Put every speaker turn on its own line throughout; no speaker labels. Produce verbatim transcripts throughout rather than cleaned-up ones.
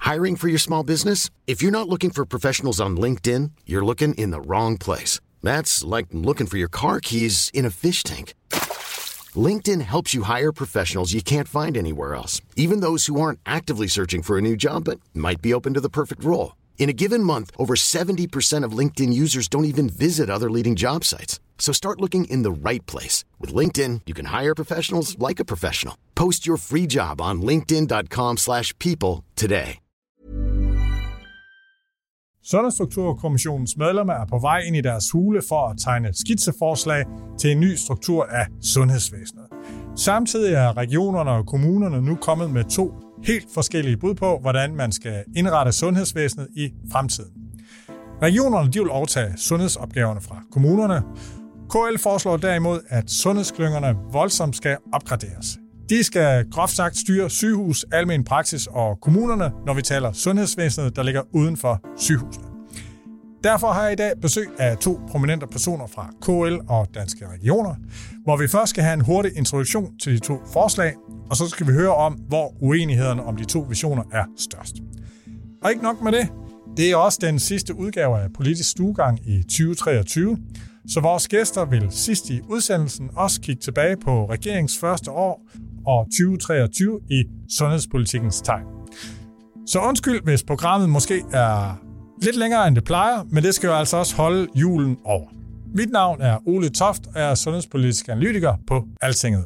Hiring for your small business? If you're not looking for professionals on LinkedIn, you're looking in the wrong place. That's like looking for your car keys in a fish tank. LinkedIn helps you hire professionals you can't find anywhere else, even those who aren't actively searching for a new job but might be open to the perfect role. In a given month, over seventy percent of LinkedIn users don't even visit other leading job sites. So start looking in the right place. With LinkedIn, you can hire professionals like a professional. Post your free job on linkedin dot com slash people today.
Sundhedsstrukturkommissionens medlemmer er på vej ind i deres hule for at tegne skitseforslag til en ny struktur af sundhedsvæsenet. Samtidig er regionerne og kommunerne nu kommet med to helt forskellige bud på, hvordan man skal indrette sundhedsvæsenet i fremtiden. Regionerne de vil overtage sundhedsopgaverne fra kommunerne. K L foreslår derimod, at sundhedsklyngerne voldsomt skal opgraderes. De skal groft sagt styre sygehus, almen praksis og kommunerne, når vi taler sundhedsvæsenet, der ligger uden for sygehusene. Derfor har jeg i dag besøg af to prominente personer fra K L og Danske Regioner, hvor vi først skal have en hurtig introduktion til de to forslag, og så skal vi høre om, hvor uenighederne om de to visioner er størst. Og ikke nok med det, det er også den sidste udgave af Politisk Stuegang i tyve treogtyve, så vores gæster vil sidst i udsendelsen også kigge tilbage på regeringens første år og tyve treogtyve i sundhedspolitikkens tegn. Så undskyld, hvis programmet måske er lidt længere end det plejer, men det skal jo altså også holde julen over. Mit navn er Ole Toft, og jeg er sundhedspolitisk analytiker på Altinget.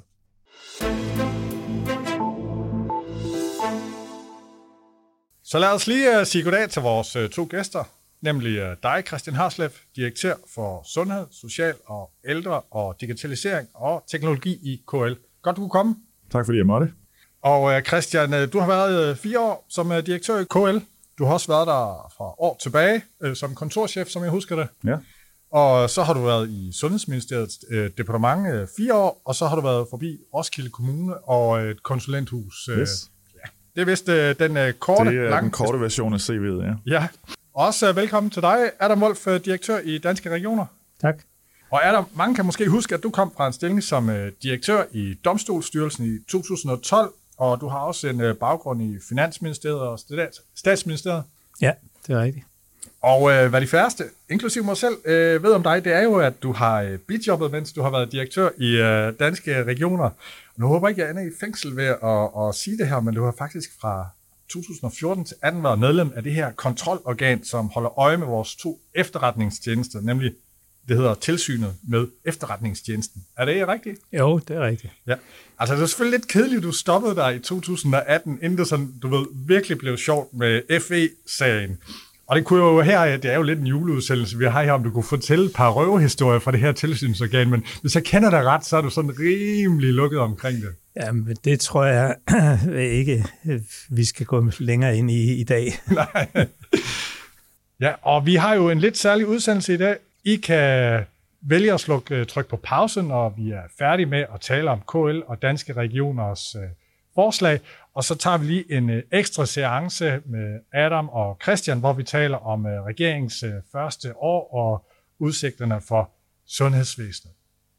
Så lad os lige sige goddag til vores to gæster, nemlig dig, Christian Harsleff, direktør for Sundhed, Social og Ældre og Digitalisering og Teknologi i K L. Godt, du kunne komme.
Tak fordi jeg måtte.
Og Christian, du har været fire år som direktør i K L. Du har også været der fra år tilbage som kontorchef, som jeg husker det.
Ja.
Og så har du været i Sundhedsministeriets øh, departement øh, fire år, og så har du været forbi Roskilde Kommune og et konsulenthus. Øh,
yes.
Ja. Det er vist øh, den øh, korte,
det er
lange,
den korte version af C V'et, ja.
Ja. Også øh, velkommen til dig, Adam Wolf, direktør i Danske Regioner.
Tak.
Og Adam, mange kan måske huske, at du kom fra en stilling som øh, direktør i Domstolsstyrelsen i to tusind og tolv, og du har også en øh, baggrund i Finansministeriet og Statsministeriet.
Ja, det er rigtigt.
Og øh, hvad de færreste, inklusive mig selv, øh, ved om dig, det er jo, at du har øh, bijobbet, mens du har været direktør i øh, Danske Regioner. Nu håber jeg ikke, jeg ender i fængsel ved at, at sige det her, men du har faktisk fra to tusind og fjorten til atten været medlem af det her kontrolorgan, som holder øje med vores to efterretningstjenester, nemlig det hedder Tilsynet med Efterretningstjenesten. Er det rigtigt?
Jo, det er rigtigt.
Ja. Altså, det er selvfølgelig lidt kedeligt, at du stoppede der i to tusind og atten, inden det sådan, du ved, virkelig blev sjovt med F E-sagen. Og det kunne jo her, det er jo lidt en juleudsendelse, vi har her, om du kunne fortælle et par røvehistorier fra det her tilsynsorgan, men hvis jeg kender dig ret, så er du sådan rimelig lukket omkring det.
Jamen, det tror jeg ikke, vi skal gå længere ind i i dag.
Nej. Ja, og vi har jo en lidt særlig udsendelse i dag. I kan vælge at slukke tryk på pausen, når vi er færdige med at tale om K L og Danske Regioners forslag. Og så tager vi lige en øh, ekstra seance med Adam og Christian, hvor vi taler om øh, regeringens øh, første år og udsigterne for sundhedsvæsenet.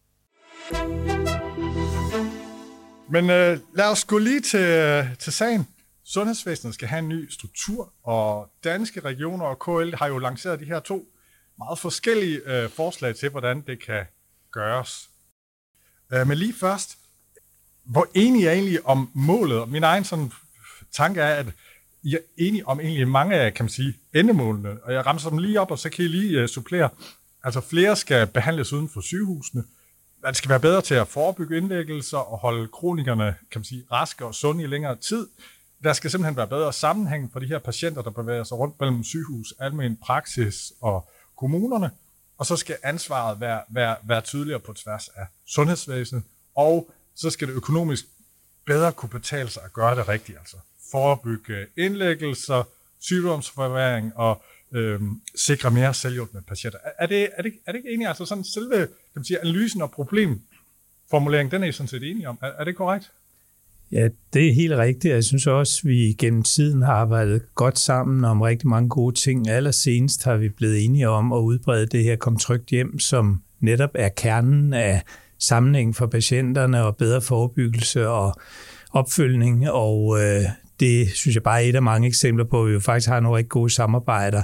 Men øh, lad os gå lige til, øh, til sagen. Sundhedsvæsenet skal have en ny struktur, og Danske Regioner og K L har jo lanceret de her to meget forskellige øh, forslag til, hvordan det kan gøres. Øh, men lige først, hvor enige er I egentlig om målet? Min egen sådan tanke er, at I er enige om egentlig mange af, kan man sige, endemålene. Og jeg ramser dem lige op, og så kan I lige uh, supplere. Altså flere skal behandles uden for sygehusene. Man skal være bedre til at forebygge indlæggelser og holde kronikerne, kan man sige, raske og sunde i længere tid. Der skal simpelthen være bedre sammenhæng for de her patienter, der bevæger sig rundt mellem sygehus, almen praksis og kommunerne. Og så skal ansvaret være, være, være tydeligere på tværs af sundhedsvæsenet. Og så skal det økonomisk bedre kunne betale sig at gøre det rigtigt. Altså forebygge indlæggelser, sygdomsforværring og øhm, sikre mere selvhjulpne patienter. Er det, er, det, er det ikke enig? Altså sådan selve, kan man sige, analysen og problemformuleringen, den er I sådan set enige om. Er, er det korrekt?
Ja, det er helt rigtigt. Jeg synes også, at vi gennem tiden har arbejdet godt sammen om rigtig mange gode ting. Allersenest har vi blevet enige om at udbrede det her Kom Trygt Hjem, som netop er kernen af sammenhæng for patienterne og bedre forebyggelse og opfølgning. Og øh, det synes jeg bare er et af mange eksempler på, at vi jo faktisk har nogle rigtig gode samarbejder,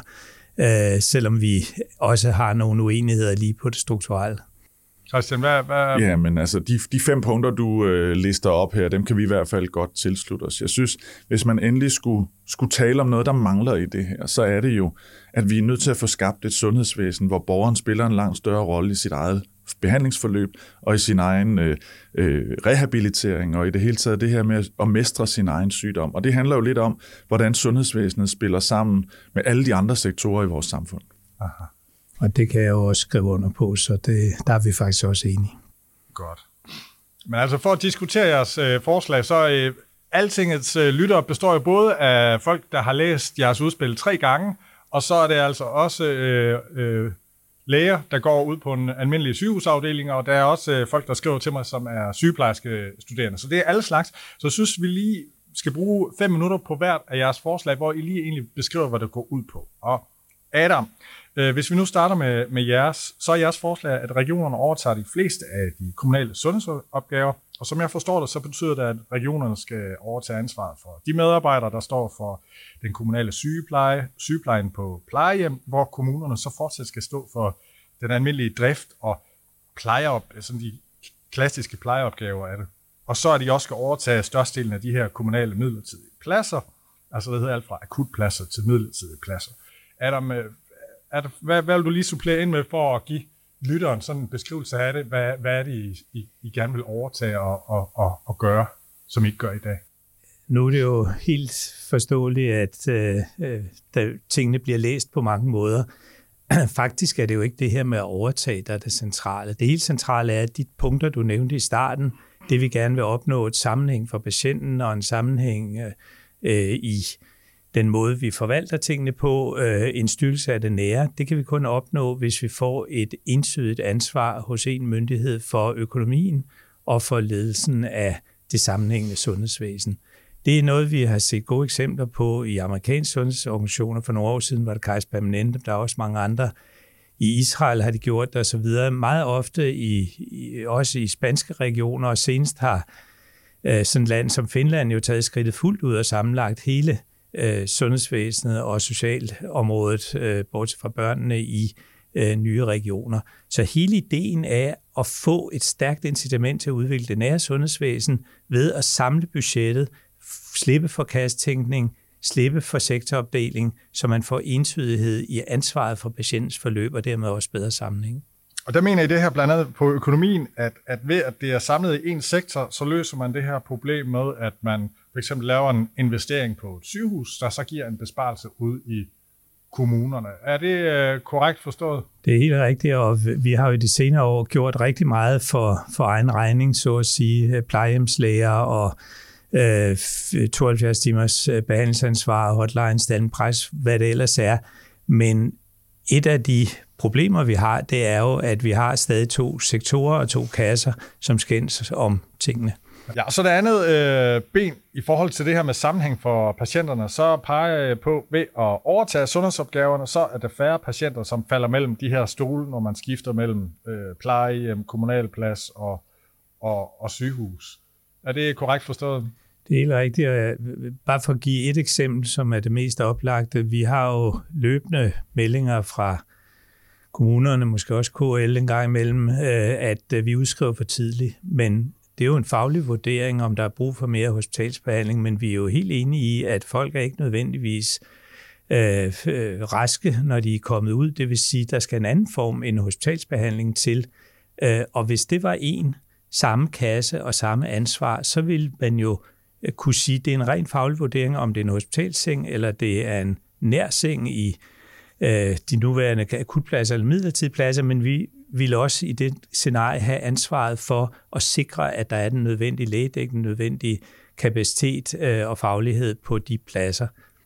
øh, selvom vi også har nogle uenigheder lige på det strukturelle.
Christian, hvad... hvad...
Ja, men altså, de, de fem punkter, du øh, lister op her, dem kan vi i hvert fald godt tilslutte os. Jeg synes, hvis man endelig skulle, skulle tale om noget, der mangler i det her, så er det jo, at vi er nødt til at få skabt et sundhedsvæsen, hvor borgeren spiller en langt større rolle i sit eget behandlingsforløb og i sin egen øh, øh, rehabilitering, og i det hele taget det her med at mestre sin egen sygdom. Og det handler jo lidt om, hvordan sundhedsvæsenet spiller sammen med alle de andre sektorer i vores samfund.
Aha. Og det kan jeg jo også skrive under på, så det, der er vi faktisk også enige.
Godt. Men altså for at diskutere jeres øh, forslag, så øh, Altingets øh, lyttere består jo både af folk, der har læst jeres udspil tre gange, og så er det altså også øh, øh, læger, der går ud på en almindelig sygehusafdeling, og der er også øh, folk, der skriver til mig, som er sygeplejerske studerende. Så det er alle slags. Så jeg synes, vi lige skal bruge fem minutter på hvert af jeres forslag, hvor I lige egentlig beskriver, hvad det går ud på. Og Adam, øh, hvis vi nu starter med, med jeres, så er jeres forslag, at regionerne overtager de fleste af de kommunale sundhedsopgaver, og som jeg forstår det, så betyder det, at regionerne skal overtage ansvaret for de medarbejdere, der står for den kommunale sygepleje, sygeplejen på plejehjem, hvor kommunerne så fortsat skal stå for den almindelige drift og plejeop, sådan de klassiske plejeopgaver af det. Og så er de også skal overtage størstedelen af de her kommunale midlertidige pladser, altså det hedder alt fra akutpladser til midlertidige pladser. Adam, er der, hvad, hvad vil du lige supplere ind med for at give lytteren sådan en beskrivelse af det? Hvad, hvad er det, I, I, I gerne vil overtage og, og, og, og gøre, som I ikke gør i dag?
Nu er det jo helt forståeligt, at øh, der, tingene bliver læst på mange måder. Faktisk er det jo ikke det her med at overtage, der er det centrale. Det helt centrale er, at de punkter, du nævnte i starten, det vi gerne vil opnå et sammenhæng for patienten og en sammenhæng øh, i den måde, vi forvalter tingene på, øh, en styrkelse af det nære, det kan vi kun opnå, hvis vi får et entydigt ansvar hos en myndighed for økonomien og for ledelsen af det sammenhængende sundhedsvæsen. Det er noget, vi har set gode eksempler på i amerikanske sundhedsorganisationer. For nogle år siden var det Kaiser Permanente, der er også mange andre. I Israel har de gjort det osv. Meget ofte, i, i, også i spanske regioner, og senest har øh, sådan et land som Finland jo taget skridtet fuldt ud og sammenlagt hele øh, sundhedsvæsenet og socialområdet, øh, bortset fra børnene, i øh, nye regioner. Så hele ideen er at få et stærkt incitament til at udvikle det nære sundhedsvæsen ved at samle budgettet, slippe for kasttænkning, slippe for sektoropdeling, så man får entydighed i ansvaret for patientens forløb, og dermed også bedre sammenhæng.
Og der mener I det her blandt andet på økonomien, at, at ved at det er samlet i en sektor, så løser man det her problem med, at man for eksempel laver en investering på et sygehus, der så giver en besparelse ud i kommunerne. Er det øh, korrekt forstået? Det
er helt rigtigt, og vi har jo i de senere år gjort rigtig meget for, for egen regning, så at sige, plejehjemslæger og øh, tooghalvfjerds timers behandlingsansvar, hotline, standpres, hvad det ellers er. Men et af de problemer, vi har, det er jo, at vi har stadig to sektorer og to kasser, som skændes om tingene.
Ja, og så det andet øh, ben i forhold til det her med sammenhæng for patienterne, så peger jeg på, ved at overtage sundhedsopgaverne, så er der færre patienter, som falder mellem de her stole, når man skifter mellem øh, plejehjem, kommunalplads og, og, og sygehus. Er det korrekt forstået?
Det er helt rigtigt. Bare for at give et eksempel, som er det mest oplagte. Vi har jo løbende meldinger fra kommunerne, måske også K L en gang imellem, at vi udskriver for tidligt. Men det er jo en faglig vurdering, om der er brug for mere hospitalsbehandling, men vi er jo helt enige i, at folk er ikke nødvendigvis øh, raske, når de er kommet ud. Det vil sige, at der skal en anden form end hospitalsbehandling til. Øh, og hvis det var en samme kasse og samme ansvar, så ville man jo kunne sige, at det er en ren faglig vurdering, om det er en hospitalseng, eller det er en nærseng i øh, de nuværende akutpladser eller midlertidige pladser, men vi vil også i det scenarie have ansvaret for at sikre, at der er den nødvendige lægedækning, den nødvendige kapacitet øh, og faglighed på de pladser.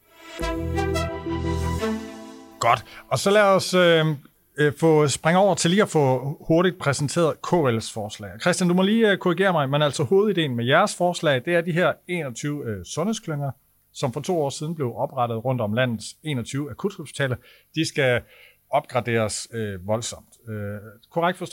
Godt. Og så lad os øh, få springe over til lige at få hurtigt præsenteret K L's forslag. Christian, du må lige øh, korrigere mig, men altså hovedideen med jeres forslag, det er de her enogtyve øh, sundhedsklynger, som for to år siden blev oprettet rundt om landets enogtyve akuthospitaler. De skal opgraderes øh, voldsomt. Øh, korrekt forstået?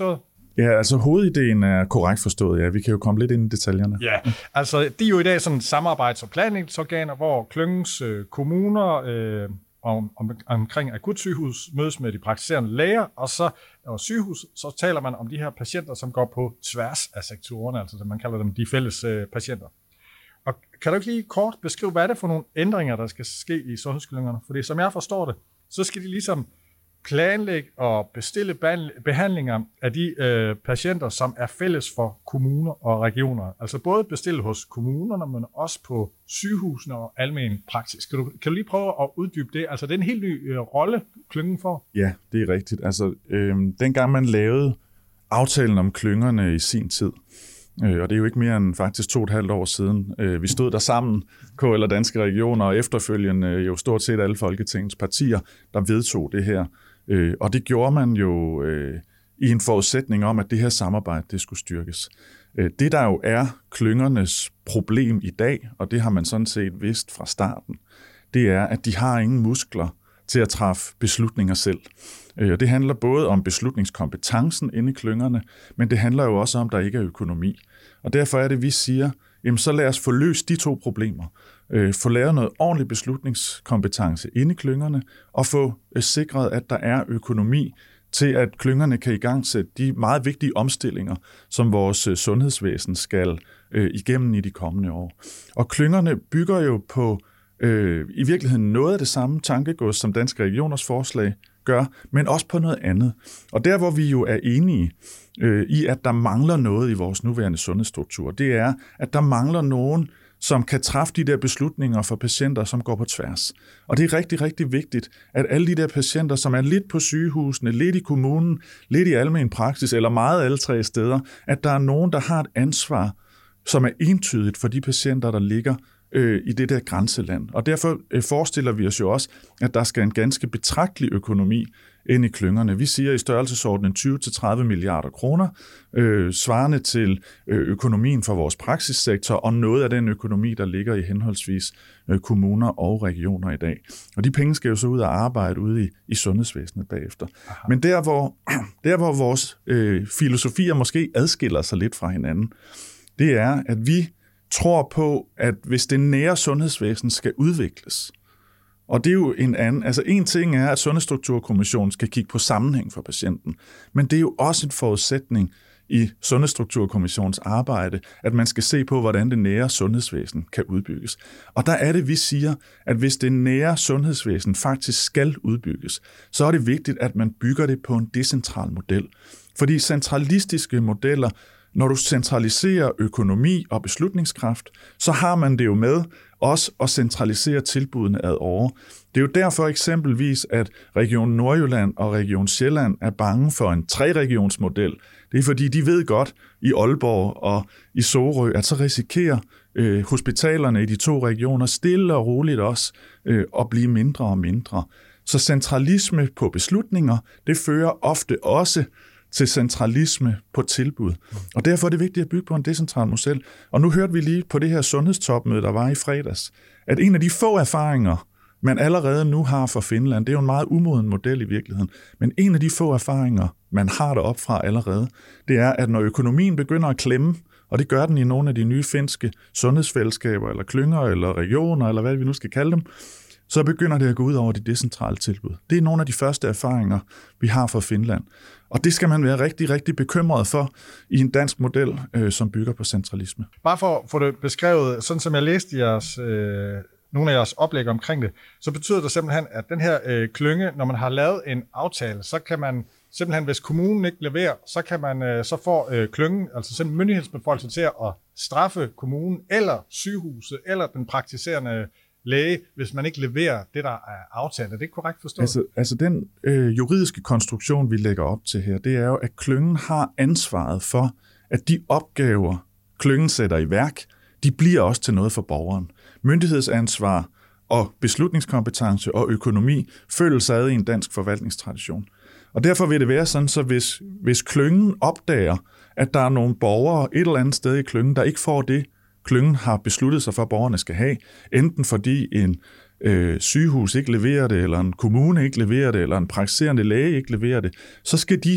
Ja, altså hovedideen er korrekt forstået, ja. Vi kan jo komme lidt ind i detaljerne.
Ja, altså det er jo i dag sådan samarbejds- og planlægningsorganer, hvor klyngens øh, kommuner øh, om, om, omkring akutsygehus mødes med de praktiserende læger, og så og sygehus, så taler man om de her patienter, som går på tværs af sektorerne, altså man kalder dem de fælles øh, patienter. Og kan du ikke lige kort beskrive, hvad er det for nogle ændringer, der skal ske i sundhedsklyngerne? Fordi som jeg forstår det, så skal de ligesom planlægge og bestille behandlinger af de øh, patienter, som er fælles for kommuner og regioner. Altså både bestille hos kommunerne, men også på sygehusene og almen praksis. Kan du, kan du lige prøve at uddybe det? Altså det er en helt ny øh, rolle, klyngen får.
Ja, det er rigtigt. Altså øh, dengang man lavede aftalen om klyngerne i sin tid, øh, og det er jo ikke mere end faktisk to og et halvt år siden, øh, vi stod der sammen, K L og Danske Regioner, og efterfølgende jo stort set alle Folketingets partier, der vedtog det her. Øh, og det gjorde man jo øh, i en forudsætning om, at det her samarbejde det skulle styrkes. Øh, det der jo er klyngernes problem i dag, og det har man sådan set vidst fra starten, det er, at de har ingen muskler til at træffe beslutninger selv. Øh, og det handler både om beslutningskompetencen inde i klyngerne, men det handler jo også om, at der ikke er økonomi. Og derfor er det, vi siger, jamen så lad os få løst de to problemer. Øh, få lavet noget ordentlig beslutningskompetence inde i klyngerne, og få øh, sikret, at der er økonomi til, at klyngerne kan igangsætte de meget vigtige omstillinger, som vores øh, sundhedsvæsen skal øh, igennem i de kommende år. Og klyngerne bygger jo på øh, i virkeligheden noget af det samme tankegods, som Danske Regioners forslag gør, men også på noget andet. Og der, hvor vi jo er enige øh, i, at der mangler noget i vores nuværende sundhedsstruktur, det er, at der mangler nogen, som kan træffe de der beslutninger for patienter, som går på tværs. Og det er rigtig, rigtig vigtigt, at alle de der patienter, som er lidt på sygehusene, lidt i kommunen, lidt i almen praksis, eller meget alle tre steder, at der er nogen, der har et ansvar, som er entydigt for de patienter, der ligger øh, i det der grænseland. Og derfor øh, forestiller vi os jo også, at der skal en ganske betragtelig økonomi ind i klyngerne. Vi siger i størrelsesordenen tyve til tredive milliarder kroner, øh, svarende til øh, økonomien for vores praksissektor, og noget af den økonomi, der ligger i henholdsvis øh, kommuner og regioner i dag. Og de penge skal jo så ud og arbejde ude i, i sundhedsvæsenet bagefter. Aha. Men der hvor, der, hvor vores øh, filosofier måske adskiller sig lidt fra hinanden, det er, at vi tror på, at hvis det nære sundhedsvæsen skal udvikles, og det er jo en anden, altså en ting er, at Sundhedsstrukturkommissionen skal kigge på sammenhæng for patienten, men det er jo også en forudsætning i Sundhedsstrukturkommissionens arbejde, at man skal se på, hvordan det nære sundhedsvæsen kan udbygges. Og der er det, vi siger, at hvis det nære sundhedsvæsen faktisk skal udbygges, så er det vigtigt, at man bygger det på en decentral model. Fordi centralistiske modeller, når du centraliserer økonomi og beslutningskraft, så har man det jo med også at centralisere tilbudene ad åre. Det er jo derfor eksempelvis, at Region Nordjylland og Region Sjælland er bange for en tre-regionsmodel. Det er fordi, de ved godt i Aalborg og i Sorø, at så risikerer øh, hospitalerne i de to regioner stille og roligt også øh, at blive mindre og mindre. Så centralisme på beslutninger, det fører ofte også til centralisme på tilbud. Og derfor er det vigtigt at bygge på en decentral model. Og nu hørte vi lige på det her sundhedstopmøde, der var i fredags, at en af de få erfaringer, man allerede nu har fra Finland, det er jo en meget umoden model i virkeligheden, men en af de få erfaringer, man har deroppe fra allerede, det er, at når økonomien begynder at klemme, og det gør den i nogle af de nye finske sundhedsfællesskaber, eller klynger, eller regioner, eller hvad vi nu skal kalde dem, så begynder det at gå ud over de decentrale tilbud. Det er nogle af de første erfaringer, vi har fra Finland. Og det skal man være rigtig, rigtig bekymret for i en dansk model, øh, som bygger på centralisme.
Bare for at få det beskrevet, sådan som jeg læste jeres, øh, nogle af jeres oplæg omkring det, så betyder det simpelthen, at den her øh, klynge, når man har lavet en aftale, så kan man simpelthen, hvis kommunen ikke leverer, så kan man øh, så får øh, klyngen, altså simpelthen myndighedsbeføjelse til at straffe kommunen, eller sygehuset, eller den praktiserende læge, hvis man ikke leverer det, der er aftalt. Er det ikke korrekt forstået?
Altså, altså den øh, juridiske konstruktion, vi lægger op til her, det er jo, at klyngen har ansvaret for, at de opgaver, klyngen sætter i værk, de bliver også til noget for borgeren. Myndighedsansvar og beslutningskompetence og økonomi følges ad i en dansk forvaltningstradition. Og derfor vil det være sådan, så hvis, hvis klyngen opdager, at der er nogle borgere et eller andet sted i klyngen, der ikke får det, klyngen har besluttet sig for, at borgerne skal have, enten fordi en øh, sygehus ikke leverer det, eller en kommune ikke leverer det, eller en praktiserende læge ikke leverer det, så skal de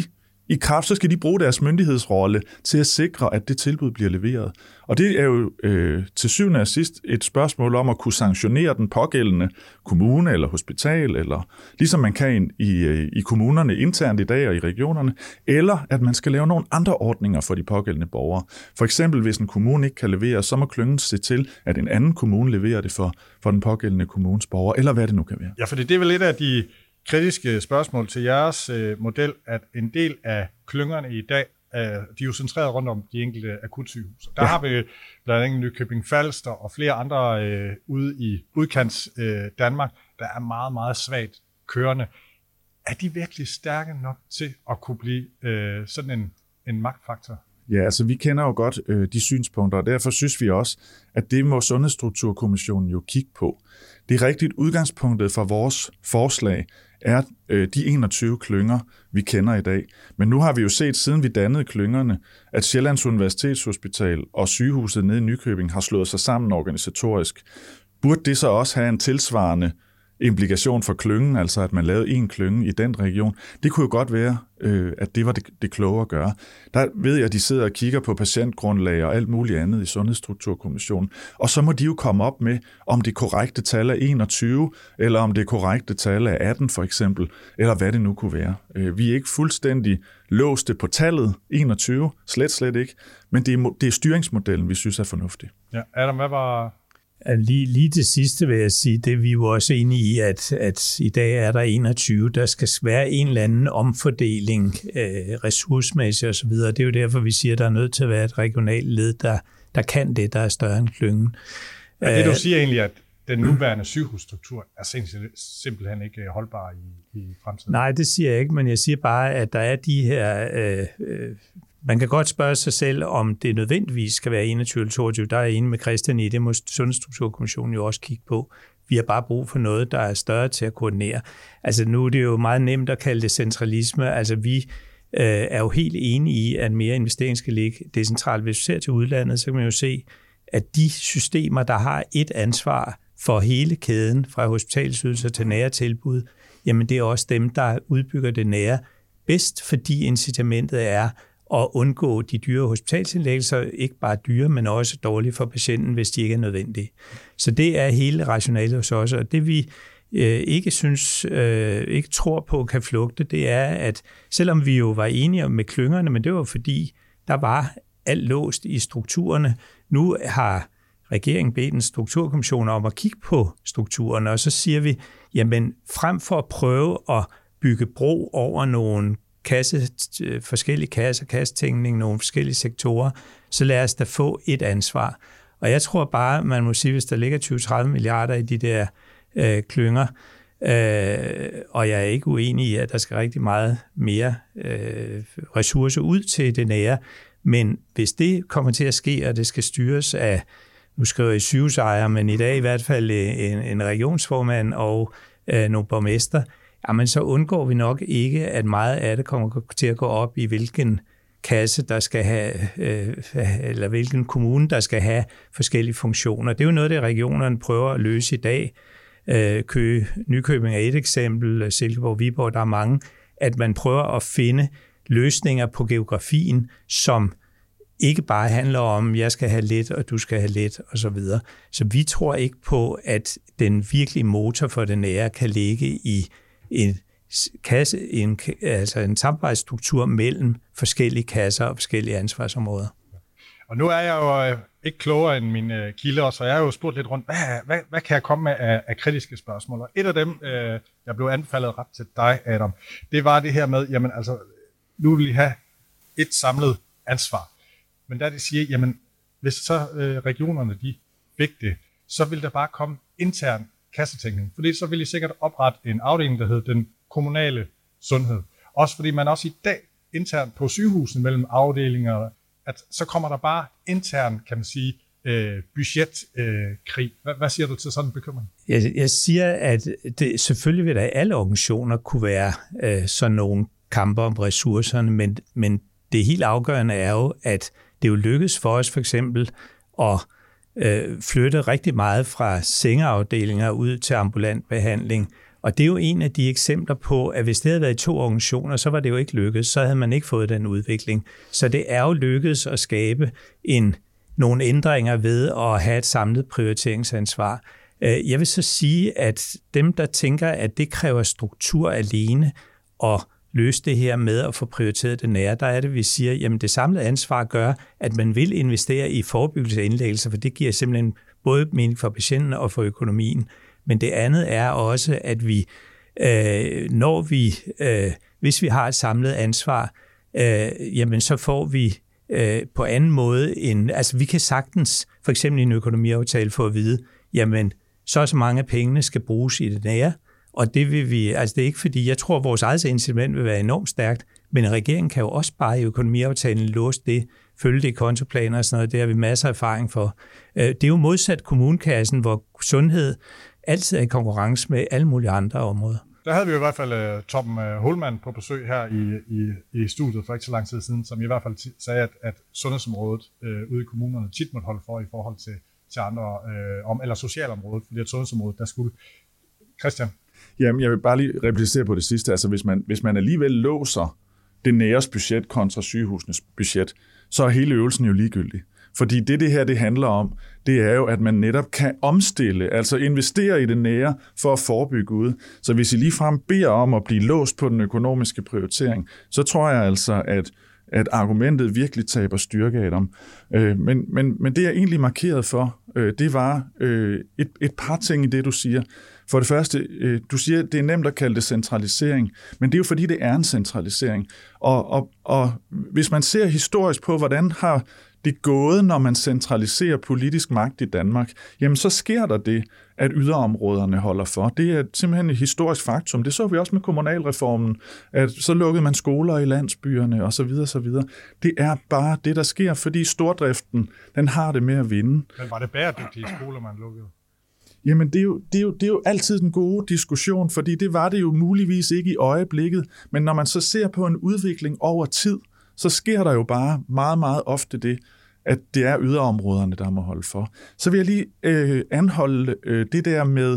i kraft, så skal de bruge deres myndighedsrolle til at sikre, at det tilbud bliver leveret. Og det er jo øh, til syvende og sidst et spørgsmål om at kunne sanktionere den pågældende kommune eller hospital, eller ligesom man kan i, i kommunerne internt i dag og i regionerne, eller at man skal lave nogle andre ordninger for de pågældende borgere. For eksempel, hvis en kommune ikke kan levere, så må klyngen se til, at en anden kommune leverer det for, for den pågældende kommunes borgere, eller hvad det nu kan være.
Ja, for det er vel et af de kritiske spørgsmål til jeres øh, model, at en del af klyngerne i dag, øh, de er jo centreret rundt om de enkelte akutsygehuse. Der ja. har vi blandt andet Nykøbing Falster og flere andre øh, ude i udkants øh, Danmark, der er meget, meget svagt kørende. Er de virkelig stærke nok til at kunne blive øh, sådan en, en magtfaktor?
Ja, altså vi kender jo godt øh, de synspunkter, og derfor synes vi også, at det må Sundhedsstrukturkommissionen jo kigge på. Det er rigtigt, udgangspunktet for vores forslag er øh, de enogtyve klynger, vi kender i dag. Men nu har vi jo set, siden vi dannede klyngerne, at Sjællands Universitetshospital og sygehuset nede i Nykøbing har slået sig sammen organisatorisk. Burde det så også have en tilsvarende implikation for klyngen, altså at man lavede en klynge i den region? Det kunne jo godt være, øh, at det var det, det kloge at gøre. Der ved jeg, at de sidder og kigger på patientgrundlag og alt muligt andet i Sundhedsstrukturkommissionen, og så må de jo komme op med, om det korrekte tal er enogtyve, eller om det korrekte tal er atten for eksempel, eller hvad det nu kunne være. Øh, vi er ikke fuldstændig låste på tallet enogtyve, slet slet ikke, men det er, det er styringsmodellen, vi synes er fornuftig.
Ja, Adam, hvad var...
Lige, lige det sidste vil jeg sige, det er vi jo også enige i, at, at i dag er der enogtyve, der skal være en eller anden omfordeling øh, ressourcemæssigt osv. Det er jo derfor, vi siger, at der er nødt til at være et regionalt led, der, der kan det, der er større end klyngen.
Ja, det du siger egentlig, at den nuværende sygehusstruktur er simpelthen ikke holdbar i, i fremtiden?
Nej, det siger jeg ikke, men jeg siger bare, at der er de her... Øh, øh, Man kan godt spørge sig selv, om det nødvendigvis skal være enogtyve eller toogtyve. Der er jeg enig med Christian i, det må Sundhedsstrukturkommissionen jo også kigge på. Vi har bare brug for noget, der er større til at koordinere. Altså nu er det jo meget nemt at kalde det centralisme. Altså vi øh, er jo helt enige i, at mere investering skal ligge decentralt. Hvis vi ser til udlandet, så kan man jo se, at de systemer, der har et ansvar for hele kæden, fra hospitalsydelser til nære tilbud, jamen det er også dem, der udbygger det nære bedst, fordi incitamentet er at undgå de dyre hospitalsindlæggelser, ikke bare dyre, men også dårlige for patienten, hvis de ikke er nødvendige. Så det er hele rationalet hos os, og det vi øh, ikke synes, øh, ikke tror på kan flugte, det er, at selvom vi jo var enige med klyngerne, men det var fordi, der var alt låst i strukturerne. Nu har regeringen bedt en strukturkommission om at kigge på strukturerne, og så siger vi, jamen frem for at prøve at bygge bro over nogle kasse, forskellige kasser, kassetænkning, nogle forskellige sektorer, så lad os da få et ansvar. Og jeg tror bare, man må sige, hvis der ligger tyve til tredive milliarder i de der øh, klynger, øh, og jeg er ikke uenig i, at der skal rigtig meget mere øh, ressourcer ud til det nære, men hvis det kommer til at ske, og det skal styres af, nu skriver jeg sygehusejere, men i dag i hvert fald en, en regionsformand og øh, nogle borgmester, jamen så undgår vi nok ikke, at meget af det kommer til at gå op i, hvilken kasse, der skal have, øh, eller hvilken kommune, der skal have forskellige funktioner. Det er jo noget, det regionerne prøver at løse i dag. Øh, Køge, Nykøbing er et eksempel, Silkeborg, Viborg, der er mange, at man prøver at finde løsninger på geografien, som ikke bare handler om, jeg skal have lidt, og du skal have lidt, og så videre. Så vi tror ikke på, at den virkelige motor for det nære kan ligge i en kasse, en, altså en samarbejdsstruktur mellem forskellige kasser og forskellige ansvarsområder.
Og nu er jeg jo øh, ikke klogere end mine kilder, så jeg har jo spurgt lidt rundt, hvad, hvad, hvad kan jeg komme med af, af kritiske spørgsmål? Og et af dem, øh, jeg blev anbefalet ret til dig, Adam, det var det her med, jamen altså, nu vil I have et samlet ansvar. Men da de siger, jamen hvis så øh, regionerne de fik det, så vil der bare komme intern kassetænkning. Fordi så vil I sikkert oprette en afdeling, der hedder den kommunale sundhed. Også fordi man også i dag internt på sygehusene mellem afdelinger, at så kommer der bare intern, kan man sige, øh, budgetkrig. Øh, hvad, hvad siger du til sådan en bekymring?
Jeg, jeg siger, at det, selvfølgelig vil der i alle organisationer kunne være øh, sådan nogle kampe om ressourcerne, men, men det helt afgørende er jo, at det jo lykkes for os for eksempel at øh, flytte rigtig meget fra sengeafdelinger ud til ambulant behandling, Og det er jo en af de eksempler på, at hvis det havde været to organisationer, så var det jo ikke lykkedes, så havde man ikke fået den udvikling. Så det er jo lykkedes at skabe en, nogle ændringer ved at have et samlet prioriteringsansvar. Jeg vil så sige, at dem, der tænker, at det kræver struktur alene og løse det her med at få prioriteret det nære, der er det, vi siger, jamen det samlede ansvar gør, at man vil investere i forebyggelse af indlæggelser, for det giver simpelthen både mening for patienten og for økonomien. Men det andet er også, at vi, øh, når vi, øh, hvis vi har et samlet ansvar, øh, jamen så får vi øh, på anden måde en, altså vi kan sagtens, for eksempel i en økonomiaftale, få at vide, jamen så og så mange af pengene skal bruges i det nære, og det vil vi, altså det er ikke fordi, jeg tror, at vores eget incitament vil være enormt stærkt, men regeringen kan jo også bare i økonomiaftalen låse det, følge det i kontoplaner og sådan noget, det har vi masser af erfaring for. Det er jo modsat kommunekassen, hvor sundhed altid er i konkurrence med alle mulige andre områder.
Der havde vi jo i hvert fald uh, Torben uh, Holman på besøg her i, i, i studiet for ikke så lang tid siden, som i hvert fald t- sagde, at, at sundhedsområdet uh, ude i kommunerne tit måtte holde for i forhold til, til andre, uh, om, eller socialområdet, fordi at sundhedsområdet, der skulle... Christian?
Jamen, jeg vil bare lige replicere på det sidste. Altså, hvis man, hvis man alligevel låser det næres budget kontra sygehusenes budget, så er hele øvelsen jo ligegyldig. Fordi det, det her det handler om, det er jo, at man netop kan omstille, altså investere i det nære for at forebygge ude. Så hvis I ligefrem beder om at blive låst på den økonomiske prioritering, så tror jeg altså, at, at argumentet virkelig taber styrke af dem. Øh, men, men, men det, jeg egentlig markerede for, øh, det var øh, et, et par ting i det, du siger. For det første, øh, du siger, at det er nemt at kalde det centralisering, men det er jo fordi, det er en centralisering. Og, og, og hvis man ser historisk på, hvordan har det gået, når man centraliserer politisk magt i Danmark, jamen så sker der det, at yderområderne holder for. Det er simpelthen et historisk faktum. Det så vi også med kommunalreformen, at så lukkede man skoler i landsbyerne osv. osv. Det er bare det, der sker, fordi stordriften, den har det med at vinde.
Men var det bæredygtige skoler, man lukkede?
Jamen, det er, jo, det, er jo, det er jo altid den gode diskussion, fordi det var det jo muligvis ikke i øjeblikket, men når man så ser på en udvikling over tid, så sker der jo bare meget, meget ofte det, at det er yderområderne, der må holde for. Så vil jeg lige øh, anholde øh, det der med,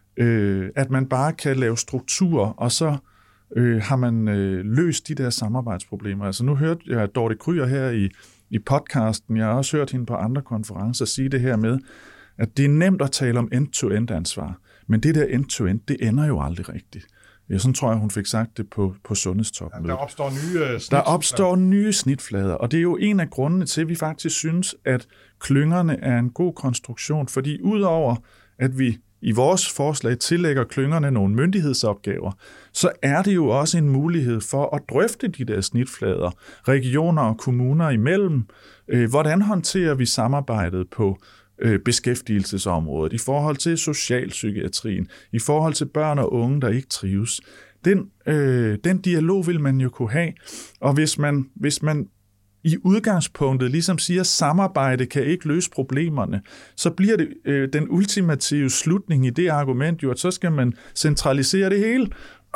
øh, at man bare kan lave strukturer, og så øh, har man øh, løst de der samarbejdsproblemer. Altså nu hørte jeg Dorte Kryer her i, i podcasten, jeg har også hørt hende på andre konferencer sige det her med, at det er nemt at tale om end-to-end ansvar, men det der end-to-end, det ender jo aldrig rigtigt. Ja, sådan tror jeg, hun fik sagt det på, på sundhedstopmødet.
Ja, der opstår nye uh,
Der opstår nye snitflader, og det er jo en af grundene til, at vi faktisk synes, at klyngerne er en god konstruktion, fordi udover at vi i vores forslag tillægger klyngerne nogle myndighedsopgaver, så er det jo også en mulighed for at drøfte de der snitflader, regioner og kommuner imellem. Hvordan håndterer vi samarbejdet på beskæftigelsesområdet, i forhold til socialpsykiatrien, i forhold til børn og unge, der ikke trives. Den, øh, den dialog vil man jo kunne have, og hvis man, hvis man i udgangspunktet ligesom siger, at samarbejde kan ikke løse problemerne, så bliver det øh, den ultimative slutning i det argument jo, at så skal man centralisere det hele,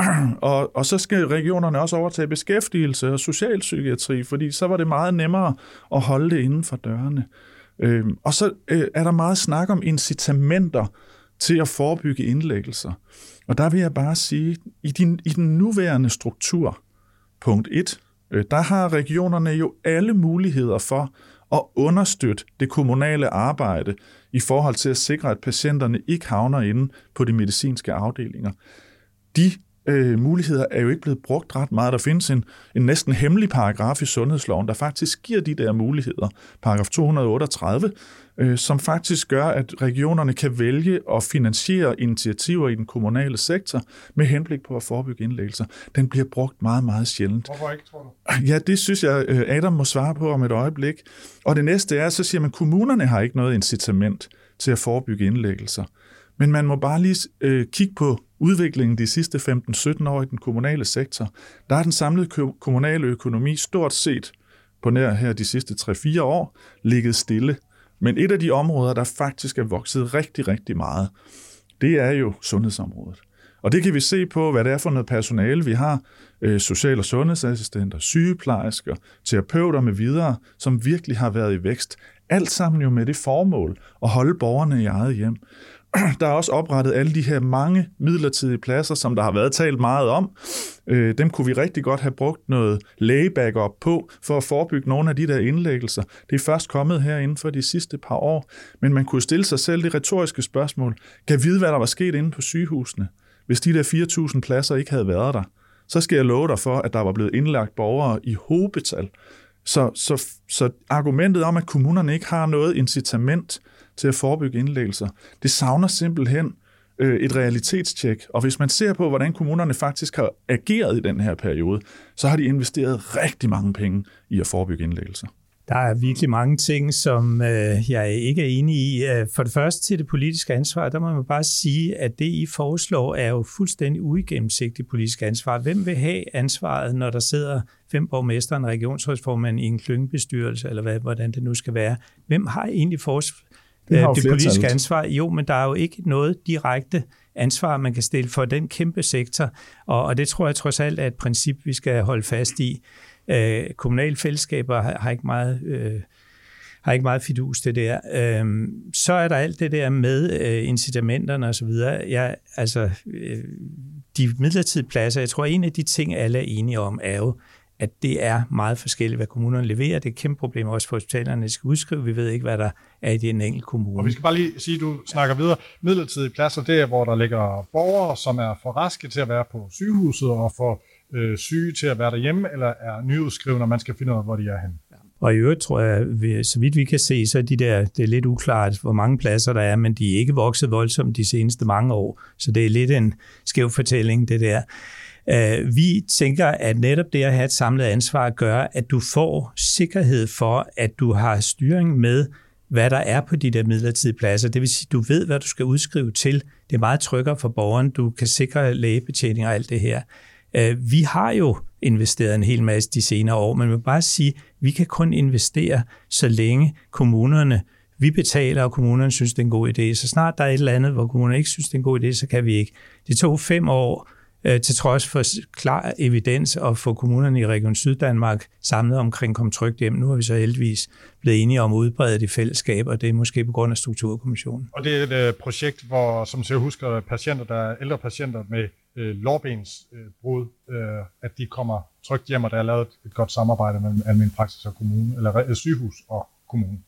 og, og så skal regionerne også overtage beskæftigelse og socialpsykiatri, fordi så var det meget nemmere at holde det inden for dørene. Øhm, og så øh, er der meget snak om incitamenter til at forebygge indlæggelser. Og der vil jeg bare sige, i, din, i den nuværende struktur, punkt et, øh, der har regionerne jo alle muligheder for at understøtte det kommunale arbejde i forhold til at sikre, at patienterne ikke havner inde på de medicinske afdelinger. De Øh, muligheder er jo ikke blevet brugt ret meget. Der findes en, en næsten hemmelig paragraf i sundhedsloven, der faktisk giver de der muligheder, paragraf to hundrede otteogtredive, øh, som faktisk gør, at regionerne kan vælge at finansiere initiativer i den kommunale sektor med henblik på at forebygge indlæggelser. Den bliver brugt meget, meget sjældent.
Hvorfor ikke, tror du?
Ja, det synes jeg, Adam må svare på om et øjeblik. Og det næste er, så siger man, at kommunerne har ikke noget incitament til at forebygge indlæggelser. Men man må bare lige øh, kigge på udviklingen de sidste femten sytten år i den kommunale sektor. Der er den samlede kommunale økonomi stort set på nær her de sidste tre fire år ligget stille. Men et af de områder, der faktisk er vokset rigtig, rigtig meget, det er jo sundhedsområdet. Og det kan vi se på, hvad det er for noget personale. Vi har øh, social- og sundhedsassistenter, sygeplejersker, terapeuter med videre, som virkelig har været i vækst. Alt sammen jo med det formål at holde borgerne i eget hjem. der er også oprettet alle de her mange midlertidige pladser, som der har været talt meget om. Øh, dem kunne vi rigtig godt have brugt noget læge-backup på, for at forebygge nogle af de der indlæggelser. Det er først kommet her inden for de sidste par år, men man kunne stille sig selv det retoriske spørgsmål. Kan vide, hvad der var sket inde på sygehusene, hvis de der fire tusind pladser ikke havde været der? Så skal jeg love dig for, at der var blevet indlagt borgere i hobetal. Så, så, så argumentet om, at kommunerne ikke har noget incitament til at forebygge indlæggelser, det savner simpelthen øh, et realitetstjek. Og hvis man ser på, hvordan kommunerne faktisk har ageret i den her periode, så har de investeret rigtig mange penge i at forebygge indlæggelser.
Der er virkelig mange ting, som øh, jeg ikke er enig i. For det første til det politiske ansvar, der må man bare sige, at det I foreslår er jo fuldstændig uigennemsigtigt politisk ansvar. Hvem vil have ansvaret, når der sidder fem borgmester, en regionsrådsformand i en klyngebestyrelse, eller hvad, hvordan det nu skal være? Hvem har egentlig foreslået det, det politiske ansvar? Jo, men der er jo ikke noget direkte ansvar, man kan stille for den kæmpe sektor, og, og det tror jeg trods alt er et princip, vi skal holde fast i. Øh, kommunale fællesskaber har, har ikke meget øh, har ikke meget fidus til det der. Øh, så er der alt det der med øh, incitamenterne og så videre. Jeg, altså, øh, de midlertidige pladser, jeg tror, en af de ting, alle er enige om, er jo, at det er meget forskelligt, hvad kommunerne leverer. Det er et kæmpe problem også for hospitalerne, de skal udskrive. Vi ved ikke, hvad der er i den enkelte kommune.
Og vi skal bare lige sige, at du snakker videre. Midlertidige pladser, det er, hvor der ligger borgere, som er for raske til at være på sygehuset og for øh, syge til at være derhjemme, eller er nyudskrivende, og man skal finde ud af, hvor de er henne.
Og i øvrigt tror jeg, så vidt vi kan se, så er de der, det er lidt uklart, hvor mange pladser der er, men de er ikke vokset voldsomt de seneste mange år. Så det er lidt en skæv fortælling, det der. Vi tænker, at netop det at have et samlet ansvar gør, at du får sikkerhed for, at du har styring med, hvad der er på de der midlertidige pladser. Det vil sige, at du ved, hvad du skal udskrive til. Det er meget tryggere for borgeren. Du kan sikre lægebetjening og alt det her. Vi har jo investeret en hel masse de senere år, men man vil bare sige, at vi kan kun investere, så længe kommunerne, vi betaler, og kommunerne synes, det er en god idé. Så snart der er et eller andet, hvor kommunerne ikke synes, det er en god idé, så kan vi ikke. Det tog fem år, til trods for klar evidens og få kommunerne i Region Syddanmark samlet omkring Kom Trygt Hjem. Nu har vi så heldigvis blevet enige om at udbrede det i fællesskab, og det er måske på grund af Strukturkommissionen.
Og det er et uh, projekt, hvor, som jeg husker, patienter, der er ældre patienter med uh, lårbensbrud, uh, at de kommer trygt hjem, og der er lavet et godt samarbejde mellem almen praksis og kommune, eller uh, sygehus og kommune.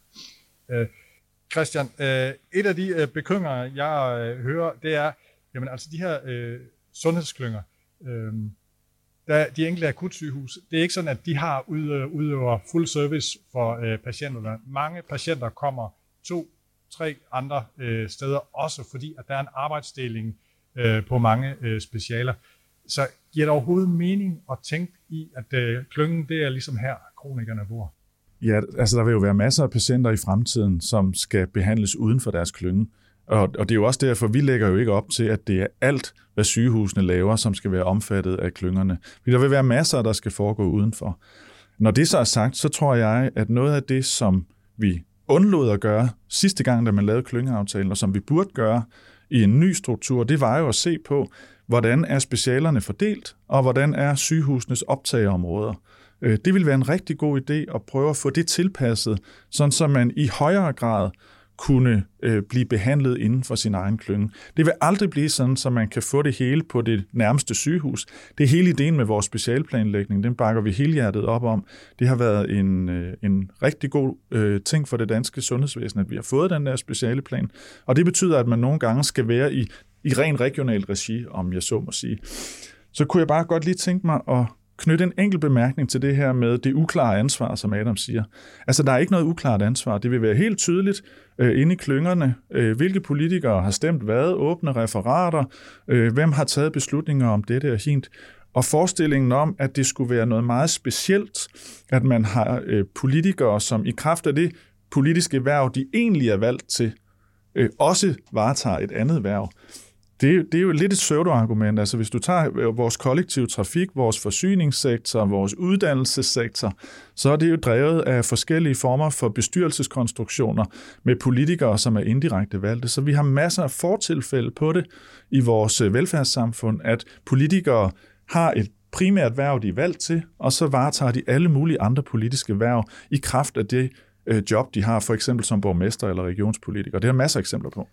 Ja. Uh, Christian, uh, et af de uh, bekymringer, jeg uh, hører, det er, jamen altså de her uh, sundhedsklynger, øhm, der, de enkelte akutsygehus, det er ikke sådan, at de har udøver fuld service for øh, patienterne. Mange patienter kommer to, tre andre øh, steder, også fordi, at der er en arbejdsdeling øh, på mange øh, specialer. Så giver det overhovedet mening at tænke i, at øh, klyngen, det er ligesom her, kronikerne bor?
Ja, altså der vil jo være masser af patienter i fremtiden, som skal behandles uden for deres klynge. Og, og det er jo også derfor, vi lægger jo ikke op til, at det er alt, hvad sygehusene laver, som skal være omfattet af klyngerne. Fordi der vil være masser, der skal foregå udenfor. Når det så er sagt, så tror jeg, at noget af det, som vi undlod at gøre sidste gang, da man lavede klyngeaftalen, og som vi burde gøre i en ny struktur, det var jo at se på, hvordan er specialerne fordelt, og hvordan er sygehusenes optageområder. Det vil være en rigtig god idé at prøve at få det tilpasset, sådan så man i højere grad kunne øh, blive behandlet inden for sin egen klynge. Det vil aldrig blive sådan, så man kan få det hele på det nærmeste sygehus. Det er hele ideen med vores specialplanlægning, den bakker vi helhjertet op om. Det har været en, øh, en rigtig god øh, ting for det danske sundhedsvæsen, at vi har fået den der specialeplan, og det betyder, at man nogle gange skal være i, i ren regional regi, om jeg så må sige. Så kunne jeg bare godt lige tænke mig at knytte en enkelt bemærkning til det her med det uklare ansvar, som Adam siger. Altså, der er ikke noget uklart ansvar. Det vil være helt tydeligt øh, inde i klyngerne, øh, hvilke politikere har stemt hvad, åbne referater, øh, hvem har taget beslutninger om det der hint. Og forestillingen om, at det skulle være noget meget specielt, at man har øh, politikere, som i kraft af det politiske hverv, de egentlig er valgt til, øh, også varetager et andet hverv. Det, det er jo lidt et pseudo-argument. Altså hvis du tager vores kollektive trafik, vores forsyningssektor, vores uddannelsessektor, så er det jo drevet af forskellige former for bestyrelseskonstruktioner med politikere, som er indirekte valgte. Så vi har masser af fortilfælde på det i vores velfærdssamfund, at politikere har et primært hverv, de er valgt til, og så varetager de alle mulige andre politiske hverv i kraft af det job, de har, for eksempel som borgmester eller regionspolitiker. Det er masser af eksempler på.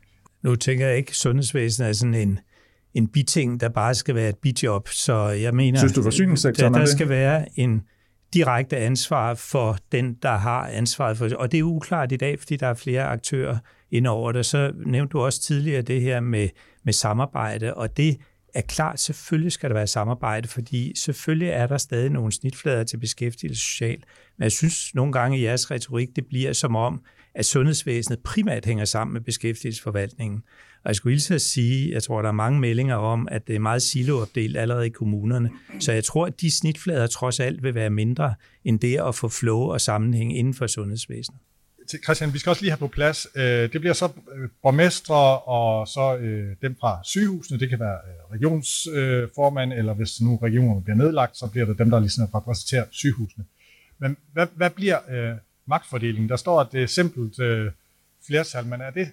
Nu tænker jeg ikke, at sundhedsvæsenet er sådan en, en biting, der bare skal være et bijob. Så jeg mener,
synes du, forsyningssektoren
der, der
er det?
skal være en direkte ansvar for den, der har ansvaret for det. Og det er uklart i dag, fordi der er flere aktører ind over det. Så nævnte du også tidligere det her med, med samarbejde, og det er klart, selvfølgelig skal der være samarbejde, fordi selvfølgelig er der stadig nogle snitflader til beskæftigelse socialt. Men jeg synes nogle gange i jeres retorik, det bliver som om, at sundhedsvæsenet primært hænger sammen med beskæftigelsesforvaltningen. Og jeg skulle hilse at sige, jeg tror, der er mange meldinger om, at det er meget siloopdelt allerede i kommunerne. Så jeg tror, at de snitflader trods alt vil være mindre end det at få flow og sammenhæng inden for sundhedsvæsenet.
Christian, vi skal også lige have på plads. Det bliver så borgmestre og så dem fra sygehusene. Det kan være regionsformand, eller hvis nu regionerne bliver nedlagt, så bliver det dem, der ligesom repræsenterer sygehusene. Men hvad, hvad bliver øh, magtfordelingen? Der står, at det er simpelt øh, flertal, men er det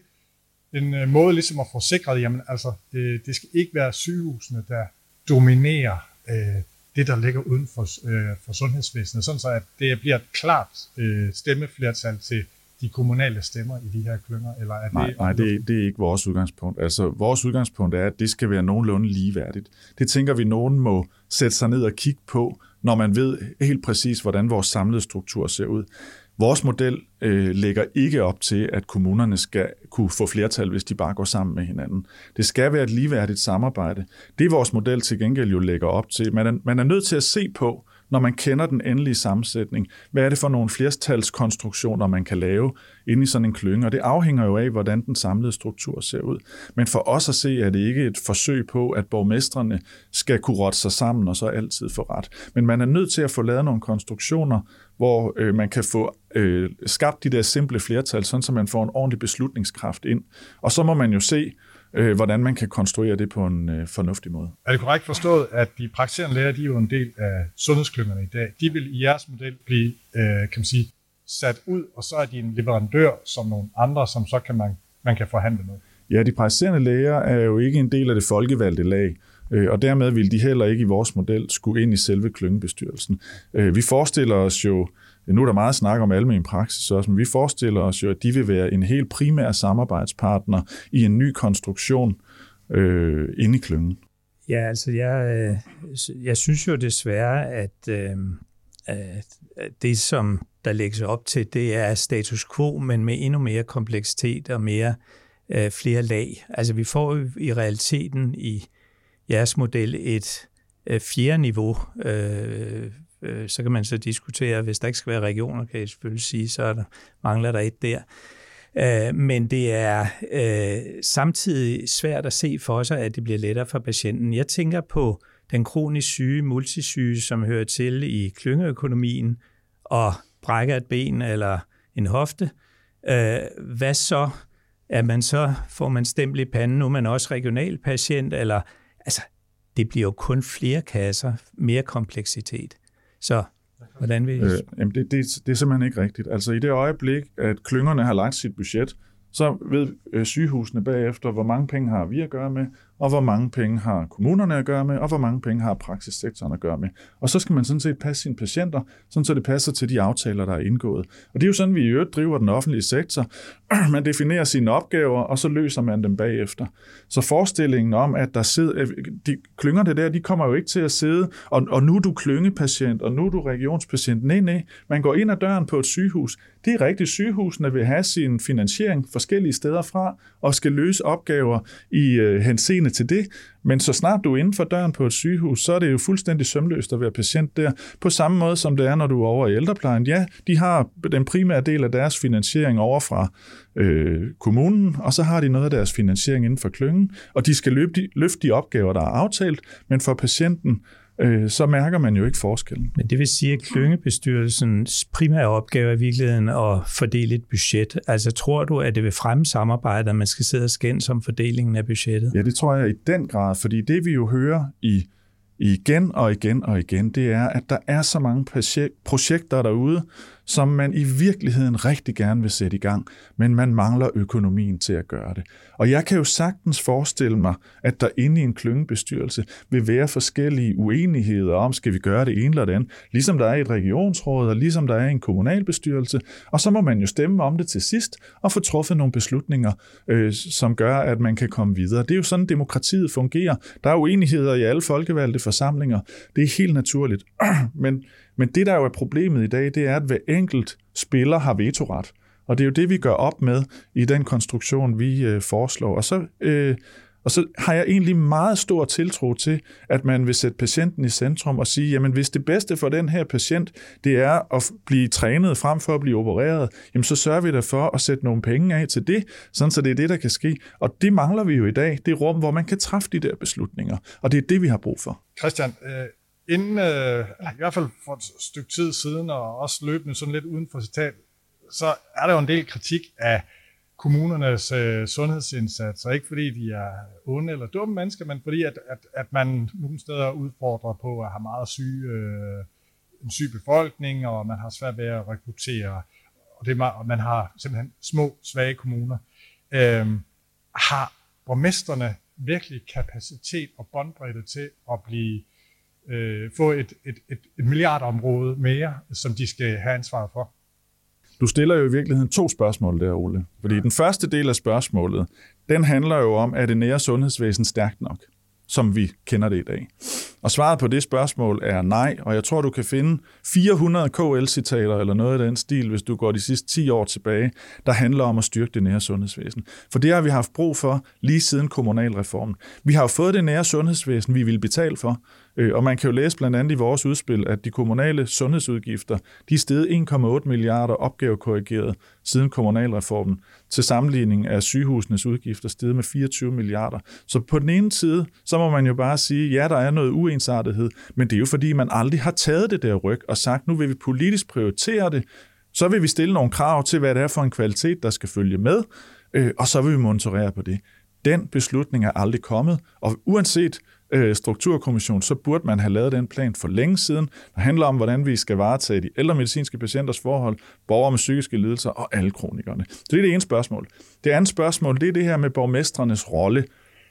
en øh, måde ligesom at få sikret, jamen altså, det, det skal ikke være sygehusene, der dominerer øh, det, der ligger uden for, øh, for sundhedsvæsenet, sådan så at det bliver et klart øh, stemmeflertal til de kommunale stemmer i de her klynger? Eller er det
nej, nej det, det er ikke vores udgangspunkt. Altså, vores udgangspunkt er, at det skal være nogenlunde ligeværdigt. Det tænker vi, nogen må sætte sig ned og kigge på, når man ved helt præcis, hvordan vores samlede struktur ser ud. Vores model øh, lægger ikke op til, at kommunerne skal kunne få flertal, hvis de bare går sammen med hinanden. Det skal være et ligeværdigt samarbejde. Det er vores model til gengæld jo lægger op til. Man er, man er nødt til at se på, når man kender den endelige sammensætning, hvad er det for nogle flertalskonstruktioner, man kan lave inde i sådan en klynge, og det afhænger jo af, hvordan den samlede struktur ser ud. Men for os at se, er det ikke et forsøg på, at borgmestrene skal kunne rotte sig sammen og så altid få ret. Men man er nødt til at få lavet nogle konstruktioner, hvor øh, man kan få øh, skabt de der simple flertal, sådan så man får en ordentlig beslutningskraft ind. Og så må man jo se, øh, hvordan man kan konstruere det på en øh, fornuftig måde.
Er det korrekt forstået, at de praktiserende læger, de er jo en del af sundhedsklyngerne i dag. De vil i jeres model blive, øh, kan man sige, sat ud, og så er de en leverandør som nogle andre, som så kan man, man kan forhandle med.
Ja, de praktiserende læger er jo ikke en del af det folkevalgte lag, og dermed vil de heller ikke i vores model skulle ind i selve klyngebestyrelsen. Vi forestiller os jo, nu er der meget snak om almen praksis også, men vi forestiller os jo, at de vil være en helt primær samarbejdspartner i en ny konstruktion øh, inde i klyngen.
Ja, altså jeg, jeg synes jo desværre, at, øh, at det, som der lægges op til, det er status quo, men med endnu mere kompleksitet og mere øh, flere lag. Altså vi får jo i realiteten i jeres model et øh, fjerde niveau. Øh, øh, så kan man så diskutere, hvis der ikke skal være regioner, kan jeg selvfølgelig sige, så er der, mangler der et der. Øh, men det er øh, samtidig svært at se for sig, at det bliver lettere for patienten. Jeg tænker på den kronisk syge, multisyge, som hører til i klyngeøkonomien, og brækker et ben eller en hofte. Øh, hvad så? Er man så, får man stempel i panden, nu er man også regional patient, eller altså, det bliver jo kun flere kasser, mere kompleksitet. Så hvordan vil I?
Øh, jamen det, det, det er simpelthen ikke rigtigt. Altså i det øjeblik, at klyngerne har lagt sit budget, så ved øh, sygehusene bagefter, hvor mange penge har vi at gøre med, og hvor mange penge har kommunerne at gøre med, og hvor mange penge har praksissektoren at gøre med. Og så skal man sådan set passe sine patienter, sådan så det passer til de aftaler, der er indgået. Og det er jo sådan, vi i øvrigt driver den offentlige sektor. Man definerer sine opgaver, og så løser man dem bagefter. Så forestillingen om, at der sidder, de klyngerne der, de kommer jo ikke til at sidde, og, og nu er du klyngepatient, og nu er du regionspatient. Nej, nej. Man går ind ad døren på et sygehus. Det er rigtigt, sygehusene vil have sin finansiering forskellige steder fra, og skal løse opgaver i øh, henseende til det. Men så snart du er inden for døren på et sygehus, så er det jo fuldstændig sømløst at være patient der. På samme måde som det er, når du er over i ældreplejen. Ja, de har den primære del af deres finansiering over fra øh, kommunen, og så har de noget af deres finansiering inden for klyngen, og de skal løbe de, løfte de opgaver, der er aftalt, men for patienten, øh, så mærker man jo ikke forskellen.
Men det vil sige, at klyngebestyrelsens primære opgave er i virkeligheden at fordele et budget. Altså tror du, at det vil fremme samarbejdet, at man skal sidde og skændes om fordelingen af budgettet?
Ja, det tror jeg i den grad, fordi det vi jo hører i igen og igen og igen, det er, at der er så mange projekter derude, som man i virkeligheden rigtig gerne vil sætte i gang, men man mangler økonomien til at gøre det. Og jeg kan jo sagtens forestille mig, at der inde i en klyngebestyrelse vil være forskellige uenigheder om, skal vi gøre det ene eller det andet, ligesom der er i et regionsråd, og ligesom der er i en kommunalbestyrelse, og så må man jo stemme om det til sidst, og få truffet nogle beslutninger, øh, som gør, at man kan komme videre. Det er jo sådan, demokratiet fungerer. Der er uenigheder i alle folkevalgte forsamlinger. Det er helt naturligt. Men, men det, der jo er problemet i dag, det er, at hver enkelt spiller har vetoret. Og det er jo det, vi gør op med i den konstruktion, vi øh, foreslår. Og så, øh, og så har jeg egentlig meget stor tiltro til, at man vil sætte patienten i centrum og sige, jamen hvis det bedste for den her patient, det er at blive trænet frem for at blive opereret, jamen så sørger vi da for at sætte nogle penge af til det, sådan så det er det, der kan ske. Og det mangler vi jo i dag, det rum, hvor man kan træffe de der beslutninger. Og det er det, vi har brug for.
Christian, øh, inden, øh, i hvert fald for et stykke tid siden, og også løbende sådan lidt uden for citat, så er der jo en del kritik af kommunernes øh, sundhedsindsatser. Ikke fordi de er onde eller dumme mennesker, men fordi at, at, at man nogle steder udfordrer på at have meget syge, øh, en syg befolkning, og man har svært ved at rekruttere, og, det, og man har simpelthen små, svage kommuner. Øh, har borgmesterne virkelig kapacitet og båndbredde til at blive, øh, få et, et, et, et milliardområde mere, som de skal have ansvar for?
Du stiller jo i virkeligheden to spørgsmål der, Ole. Fordi ja. Den første del af spørgsmålet, den handler jo om, er det nære sundhedsvæsen stærkt nok, som vi kender det i dag? Og svaret på det spørgsmål er nej, og jeg tror, du kan finde fire hundrede K L-citater eller noget af den stil, hvis du går de sidste ti år tilbage, der handler om at styrke det nære sundhedsvæsen. For det har vi haft brug for lige siden kommunalreformen. Vi har jo fået det nære sundhedsvæsen, vi vil betale for, og man kan jo læse blandt andet i vores udspil, at de kommunale sundhedsudgifter, de er steget en komma otte milliarder opgavekorrigeret siden kommunalreformen. Til sammenligning af sygehusenes udgifter steget med fireogtyve milliarder. Så på den ene side, så må man jo bare sige, ja, der er noget uensartethed, men det er jo fordi, man aldrig har taget det der ryg og sagt, nu vil vi politisk prioritere det, så vil vi stille nogle krav til, hvad det er for en kvalitet, der skal følge med, og så vil vi monitorere på det. Den beslutning er aldrig kommet, og uanset øh, strukturkommission, så burde man have lavet den plan for længe siden, der handler om, hvordan vi skal varetage de ældre medicinske patienters forhold, borgere med psykiske lidelser og alle kronikerne. Så det er det ene spørgsmål. Det andet spørgsmål, det er det her med borgmestrenes rolle,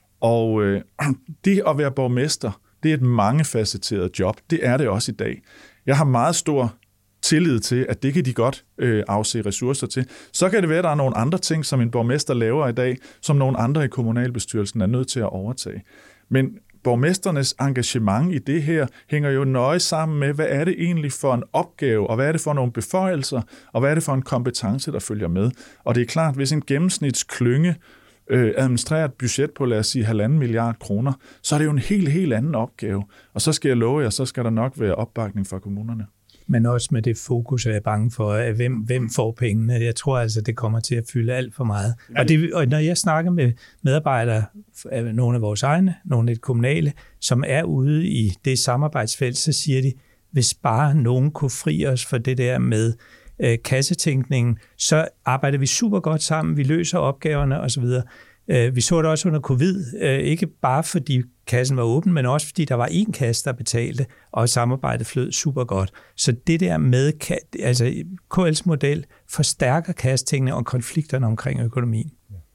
og øh, det at være borgmester, det er et mangefacetteret job. Det er det også i dag. Jeg har meget stor tillid til, at det kan de godt øh, afse ressourcer til. Så kan det være, at der er nogle andre ting, som en borgmester laver i dag, som nogle andre i kommunalbestyrelsen er nødt til at overtage. Men borgmesternes engagement i det her hænger jo nøje sammen med, hvad er det egentlig for en opgave, og hvad er det for nogle beføjelser, og hvad er det for en kompetence, der følger med. Og det er klart, hvis en gennemsnitsklynge øh, administrerer et budget på, lad os sige, halvanden milliard kroner, så er det jo en helt, helt anden opgave. Og så skal jeg love jer, så skal der nok være opbakning fra kommunerne.
Men også med det fokus, er jeg bange for, at hvem, hvem får pengene. Jeg tror altså, det kommer til at fylde alt for meget. Og, det, og når jeg snakker med medarbejdere, nogle af vores egne, nogle af de kommunale, som er ude i det samarbejdsfelt, så siger de, hvis bare nogen kunne fri os for det der med øh, kassetænkningen, så arbejder vi super godt sammen, vi løser opgaverne osv. Vi så det også under covid, ikke bare fordi kassen var åben, men også fordi der var en kasse, der betalte, og samarbejdet flød super godt. Så det der med, altså K L's model forstærker kassetænkningen og konflikterne omkring økonomien.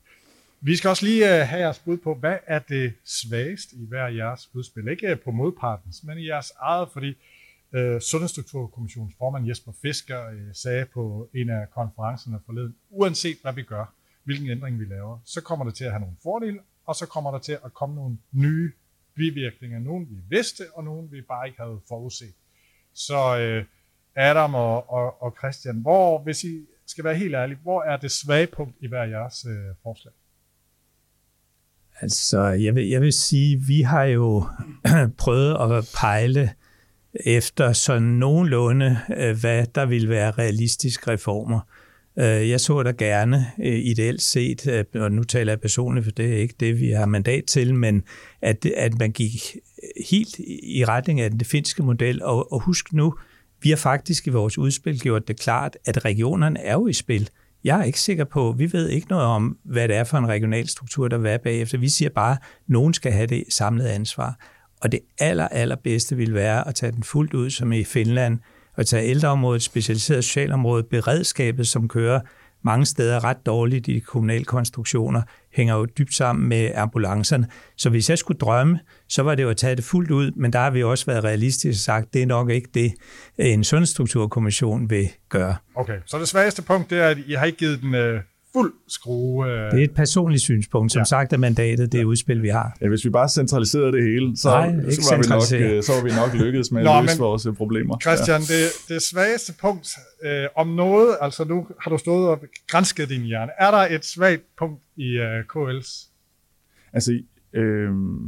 Vi skal også lige have jeres bud på, hvad er det svageste i hver jeres udspil? Ikke på modpartens, men i jeres eget, fordi uh, Sundhedsstrukturkommissionens formand Jesper Fisker uh, sagde på en af konferencerne forleden, uanset hvad vi gør, hvilken ændring vi laver, så kommer det til at have nogle fordele, og så kommer der til at komme nogle nye bivirkninger. Nogle vi vidste, og nogle vi bare ikke havde forudset. Så øh, Adam og, og, og Christian, hvor, hvis I skal være helt ærlige, hvor er det svage punkt i hver jeres øh, forslag?
Altså, jeg vil, jeg vil sige, vi har jo prøvet at pejle efter sådan nogenlunde, hvad der ville være realistiske reformer. Jeg så der gerne, ideelt set, og nu taler jeg personligt, for det er ikke det, vi har mandat til, men at, at man gik helt i retning af den finske model. Og, og husk nu, vi har faktisk i vores udspil gjort det klart, at regionerne er jo i spil. Jeg er ikke sikker på, vi ved ikke noget om, hvad det er for en regional struktur, der vil være bagefter. Vi siger bare, at nogen skal have det samlede ansvar. Og det aller, allerbedste vil være at tage den fuldt ud, som i Finland, at tage ældreområdet, specialiseret socialområdet, beredskabet, som kører mange steder ret dårligt i de kommunale konstruktioner, hænger jo dybt sammen med ambulancerne. Så hvis jeg skulle drømme, så var det jo at tage det fuldt ud, men der har vi også været realistisk og sagt, det er nok ikke det, en sundhedsstrukturkommission vil gøre.
Okay, så det svageste punkt, det er, at I har ikke givet den øh, fuld skrue. Øh...
Det er et personligt synspunkt. Som ja. sagt er mandatet det udspil, vi har.
Ja, hvis vi bare centraliserede det hele, så,
Nej,
så, var, vi nok, så var vi nok lykkedes med at løse vores problemer.
Christian, ja. det, det svageste punkt øh, om noget, altså nu har du stået og gransket din hjerne. Er der et svagt punkt i øh, K L's?
Altså, øh,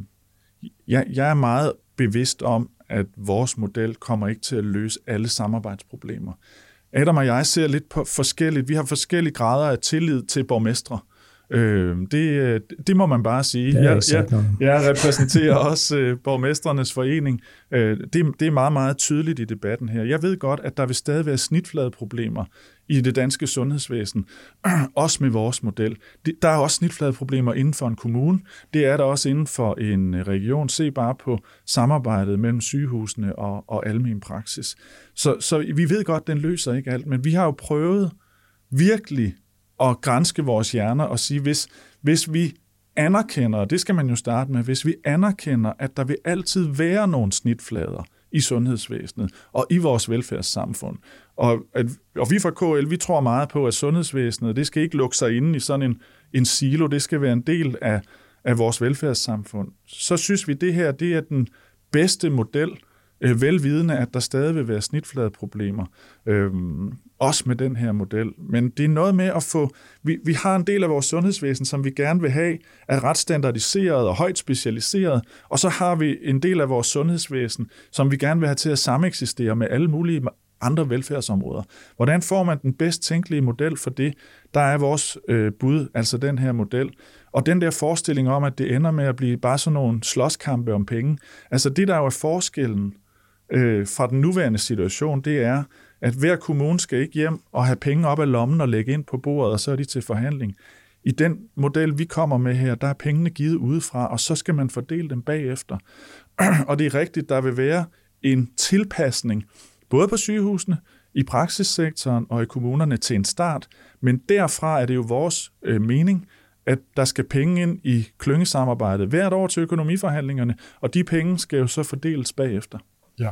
jeg, jeg er meget bevidst om, at vores model kommer ikke til at løse alle samarbejdsproblemer. Adam og jeg ser lidt på forskelligt. Vi har forskellige grader af tillid til borgmestre. Øh, det, det må man bare sige. Jeg, jeg, jeg repræsenterer også øh, borgmestrenes forening. Øh, det, det er meget, meget tydeligt i debatten her. Jeg ved godt, at der vil stadig være snitfladeproblemer i det danske sundhedsvæsen, også med vores model. Der er også snitfladeproblemer inden for en kommune. Det er der også inden for en region. Se bare på samarbejdet mellem sygehusene og, og almen praksis. Så, så vi ved godt, at den løser ikke alt, men vi har jo prøvet virkelig at granske vores hjerner og sige, hvis, hvis vi anerkender, og det skal man jo starte med, hvis vi anerkender, at der vil altid være nogle snitflader i sundhedsvæsenet og i vores velfærdssamfund. Og, at, og vi fra K L, vi tror meget på, at sundhedsvæsenet, det skal ikke lukke sig inde i sådan en, en silo, det skal være en del af, af vores velfærdssamfund. Så synes vi, det her, det er den bedste model, øh, velvidende, at der stadig vil være snitfladeproblemer, øh, også med den her model. Men det er noget med at få, vi, vi har en del af vores sundhedsvæsen, som vi gerne vil have, er ret standardiseret og højt specialiseret, og så har vi en del af vores sundhedsvæsen, som vi gerne vil have til at sameksistere med alle mulige andre velfærdsområder. Hvordan får man den bedst tænkelige model for det? Der er vores øh, bud, altså den her model. Og den der forestilling om, at det ender med at blive bare sådan nogle slåskampe om penge. Altså det, der jo er forskellen øh, fra den nuværende situation, det er, at hver kommune skal ikke hjem og have penge op af lommen og lægge ind på bordet, og så er de til forhandling. I den model, vi kommer med her, der er pengene givet udefra, og så skal man fordele dem bagefter. Og det er rigtigt, der vil være en tilpasning, både på sygehusene, i praksissektoren og i kommunerne til en start, men derfra er det jo vores øh, mening, at der skal penge ind i klyngesamarbejdet hvert år til økonomiforhandlingerne, og de penge skal jo så fordeles bagefter.
Ja.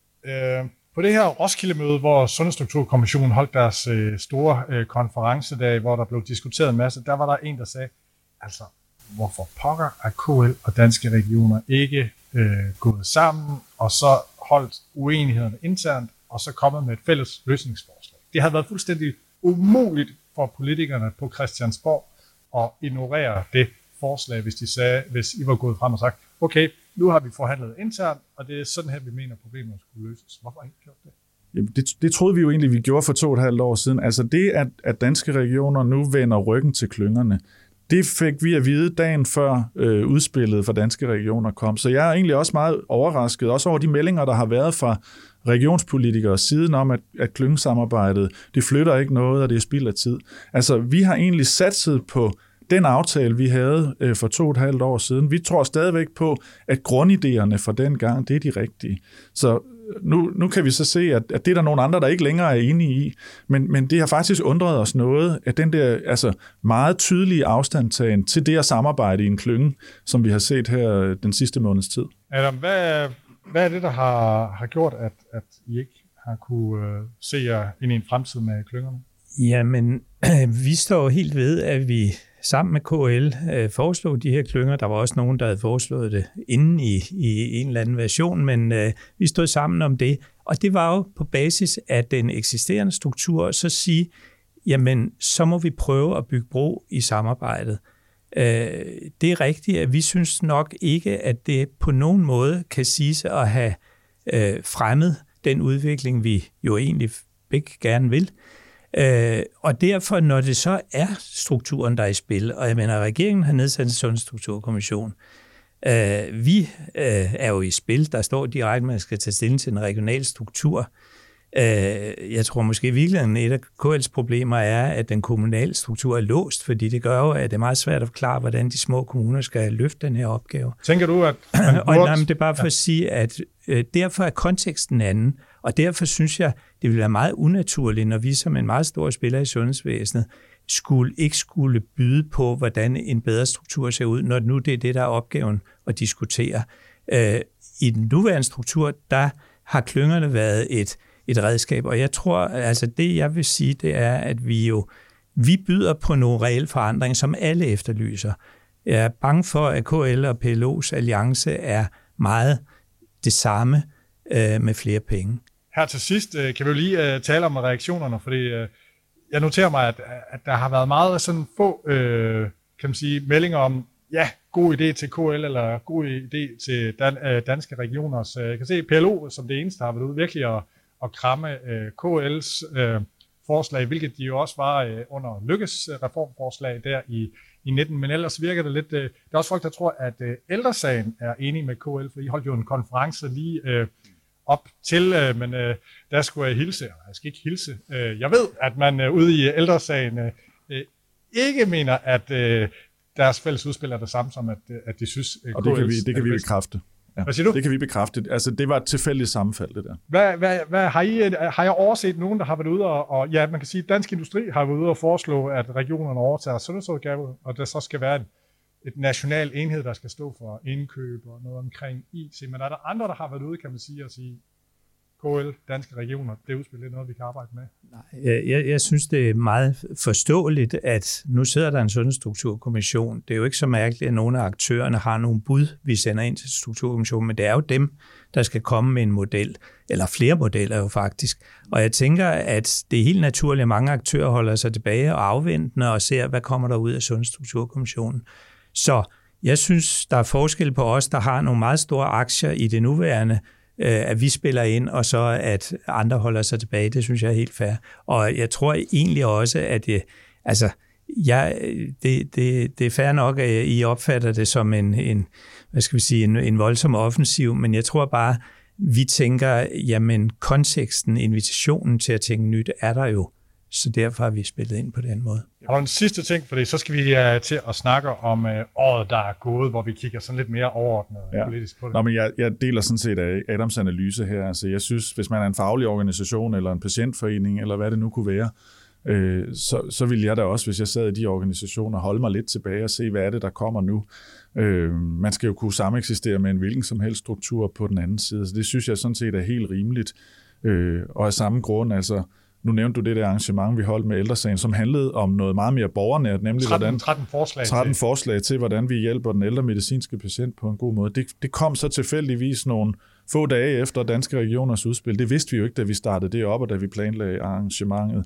Øh, på det her Roskilde-møde, hvor Sundhedsstrukturkommissionen holdt deres øh, store øh, konferencedag, hvor der blev diskuteret en masse, der var der en, der sagde, altså, hvorfor pokker er K L og danske regioner ikke øh, gået sammen, og så holdt uenighederne internt, og så kommet med et fælles løsningsforslag. Det havde været fuldstændig umuligt for politikerne på Christiansborg at ignorere det forslag, hvis de sagde, hvis I var gået frem og sagt, okay, nu har vi forhandlet internt, og det er sådan her, vi mener, problemerne skulle løses. Hvorfor har I ikke gjort det?
Jamen, det, det troede vi jo egentlig, vi gjorde for to og et halvt år siden. Altså det, at, at danske regioner nu vender ryggen til klyngerne, det fik vi at vide dagen før øh, udspillet for danske regioner kom. Så jeg er egentlig også meget overrasket, også over de meldinger, der har været fra regionspolitikere siden om, at, at klyngesamarbejdet, det flytter ikke noget, og det er spild af tid. Altså, vi har egentlig satset på den aftale, vi havde øh, for to og et halvt år siden. Vi tror stadigvæk på, at grundidéerne for den gang, det er de rigtige. Så nu, nu kan vi så se, at, at det er der nogle andre, der ikke længere er enige i. Men, men det har faktisk undret os noget, at den der altså, meget tydelige afstandtagen til det at samarbejde i en klynge, som vi har set her den sidste måneds tid.
Adam, hvad, hvad er det, der har, har gjort, at, at I ikke har kunne uh, se jer ind i en fremtid med klyngerne?
Jamen, vi står helt ved, at vi sammen med K L øh, foreslog de her klynger. Der var også nogen, der havde foreslået det inden i, i en eller anden version, men øh, vi stod sammen om det. Og det var jo på basis af den eksisterende struktur, så sige, jamen, så må vi prøve at bygge bro i samarbejdet. Øh, det er rigtigt, at vi synes nok ikke, at det på nogen måde kan siges at have øh, fremmet den udvikling, vi jo egentlig begge gerne vil. Øh, og derfor, når det så er strukturen, der er i spil, og jeg mener, regeringen har nedsat en sundhedsstrukturkommission, øh, vi øh, er jo i spil, der står direkte, at man skal tage stilling til en regional struktur. Øh, jeg tror måske virkelig, at et af K L's problemer er, at den kommunale struktur er låst, fordi det gør jo, at det er meget svært at forklare, hvordan de små kommuner skal løfte den her opgave.
Tænker du, at...
og nej, det er bare for ja. at sige, at øh, derfor er konteksten anden, Og derfor synes jeg, det vil være meget unaturligt, når vi som en meget stor spiller i sundhedsvæsenet skulle, ikke skulle byde på, hvordan en bedre struktur ser ud, når nu det er det, der er opgaven at diskutere. Øh, I den nuværende struktur, der har klyngerne været et, et redskab, og jeg tror, altså det jeg vil sige, det er, at vi jo vi byder på nogle reelle forandringer, som alle efterlyser. Jeg er bange for, at K L og P L O's alliance er meget det samme øh, med flere penge.
Her til sidst øh, kan vi jo lige øh, tale om reaktionerne, fordi øh, jeg noterer mig, at, at der har været meget sådan få øh, kan man sige, meldinger om, ja, god idé til K L, eller god idé til dan, øh, danske regioner. Så jeg kan se P L O som det eneste har været ude virkelig at, at kramme øh, K L's øh, forslag, hvilket de jo også var øh, under Lykkes reformforslag der i, i nitten, men ellers virker det lidt... Øh, der er også folk, der tror, at øh, Ældresagen er enige med K L, for I holdt jo en konference lige øh, op til, øh, men øh, der skulle jeg hilse, og jeg skal ikke hilse. Øh, jeg ved, at man øh, ude i Ældresagen øh, ikke mener, at øh, deres fælles udspil er det samme som, at, at de synes... Øh,
og det kan vi, det kan vi bekræfte. Ja.
Hvad siger du?
Det kan vi bekræfte. Altså, det var et tilfældigt sammenfald, det der.
Hvad, hvad, hvad, har, I, har jeg overset nogen, der har været ude og, og... Ja, man kan sige, at Dansk Industri har været ude og foreslå, at regionerne overtager sundhedsopgaver, og der så skal være et, et national enhed, der skal stå for indkøb og noget omkring I T. Men er der andre, der har været ude, kan man sige, og sige, K L, danske regioner, det udspil er noget, vi kan arbejde med?
Nej, jeg, jeg synes, det er meget forståeligt, at nu sidder der en sundhedsstrukturkommission. Det er jo ikke så mærkeligt, at nogle af aktørerne har nogle bud, vi sender ind til strukturkommissionen, men det er jo dem, der skal komme med en model, eller flere modeller jo faktisk. Og jeg tænker, at det er helt naturligt, at mange aktører holder sig tilbage og afventende og ser, hvad kommer der ud af sundhedsstrukturkommissionen. Så jeg synes, der er forskel på os, der har nogle meget store aktier i det nuværende, at vi spiller ind, og så at andre holder sig tilbage. Det synes jeg er helt fair. Og jeg tror egentlig også, at jeg, altså, jeg, det, det, det er fair nok, at I opfatter det som en, en, hvad skal vi sige, en, en voldsom offensiv, men jeg tror bare, vi tænker, jamen konteksten, invitationen til at tænke nyt, er der jo. Så derfor har vi spillet ind på den måde.
Har du en sidste ting for det? Så skal vi uh, til at snakke om uh, året, der er gået, hvor vi kigger sådan lidt mere overordnet ja. politisk på det.
Nå, men jeg, jeg deler sådan set af Adams analyse her. Altså, jeg synes, hvis man er en faglig organisation, eller en patientforening, eller hvad det nu kunne være, øh, så, så vil jeg da også, hvis jeg sad i de organisationer, holde mig lidt tilbage og se, hvad er det, der kommer nu. Øh, man skal jo kunne sameksistere med en hvilken som helst struktur på den anden side. Så det synes jeg sådan set er helt rimeligt. Øh, og af samme grund, altså, nu nævnte du det der arrangement, vi holdt med Ældresagen, som handlede om noget meget mere borgernært, nemlig
tretten,
hvordan,
tretten, forslag,
tretten til. forslag til, hvordan vi hjælper den ældre medicinske patient på en god måde. Det, det kom så tilfældigvis nogle få dage efter Danske Regioners udspil. Det vidste vi jo ikke, da vi startede det op, og da vi planlagde arrangementet.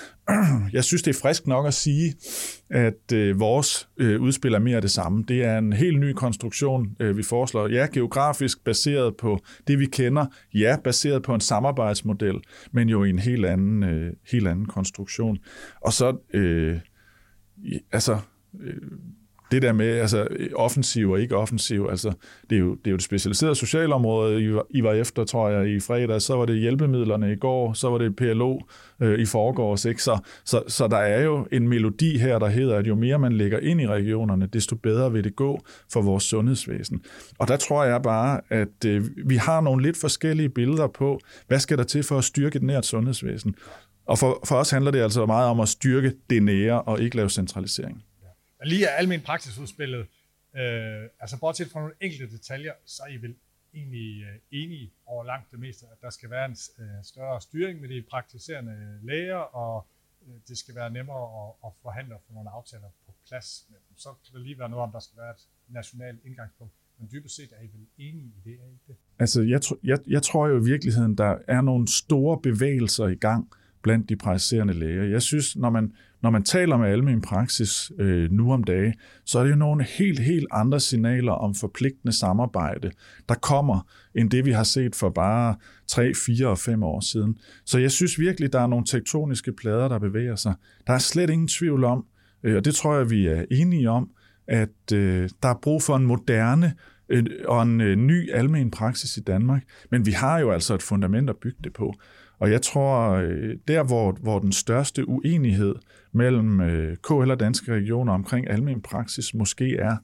Jeg synes, det er frisk nok at sige, at øh, vores øh, udspil er mere af det samme. Det er en helt ny konstruktion, øh, vi foreslår. Ja, geografisk baseret på det, vi kender. Ja, baseret på en samarbejdsmodel, men jo i en helt anden, øh, helt anden konstruktion. Og så, øh, altså... Øh, Det der med altså, offensiv og ikke offensiv, altså, det, er jo, det er jo det specialiserede socialområde, I var, I var efter, tror jeg, i fredag. Så var det hjælpemidlerne i går, så var det P L O øh, i forgårs. Ikke? Så, så, så der er jo en melodi her, der hedder, at jo mere man lægger ind i regionerne, desto bedre vil det gå for vores sundhedsvæsen. Og der tror jeg bare, at øh, vi har nogle lidt forskellige billeder på, hvad skal der til for at styrke et nært sundhedsvæsen. Og for, for os handler det altså meget om at styrke det nære og ikke lave centralisering.
Lige af almen praksisudspillet, øh, altså bortset fra nogle enkelte detaljer, så er I vel egentlig øh, enige over langt det meste, at der skal være en øh, større styring med de praktiserende læger, og øh, det skal være nemmere at, at forhandle og få nogle aftaler på plads med dem. Så kan der lige være noget om, der skal være et nationalt indgangspunkt. Men dybest set er I vel enige i det, er I det?
Altså, jeg, jeg, jeg tror jo i virkeligheden, der er nogle store bevægelser i gang blandt de praktiserende læger. Jeg synes, når man, når man taler med almen praksis øh, nu om dage, så er det jo nogle helt, helt andre signaler om forpligtende samarbejde, der kommer, end det vi har set for bare tre, fire og fem år siden. Så jeg synes virkelig, der er nogle tektoniske plader, der bevæger sig. Der er slet ingen tvivl om, øh, og det tror jeg, vi er enige om, at øh, der er brug for en moderne øh, og en øh, ny almen praksis i Danmark. Men vi har jo altså et fundament at bygge det på. Og jeg tror, der hvor, hvor den største uenighed mellem K L og Danske Regioner omkring almen praksis måske er,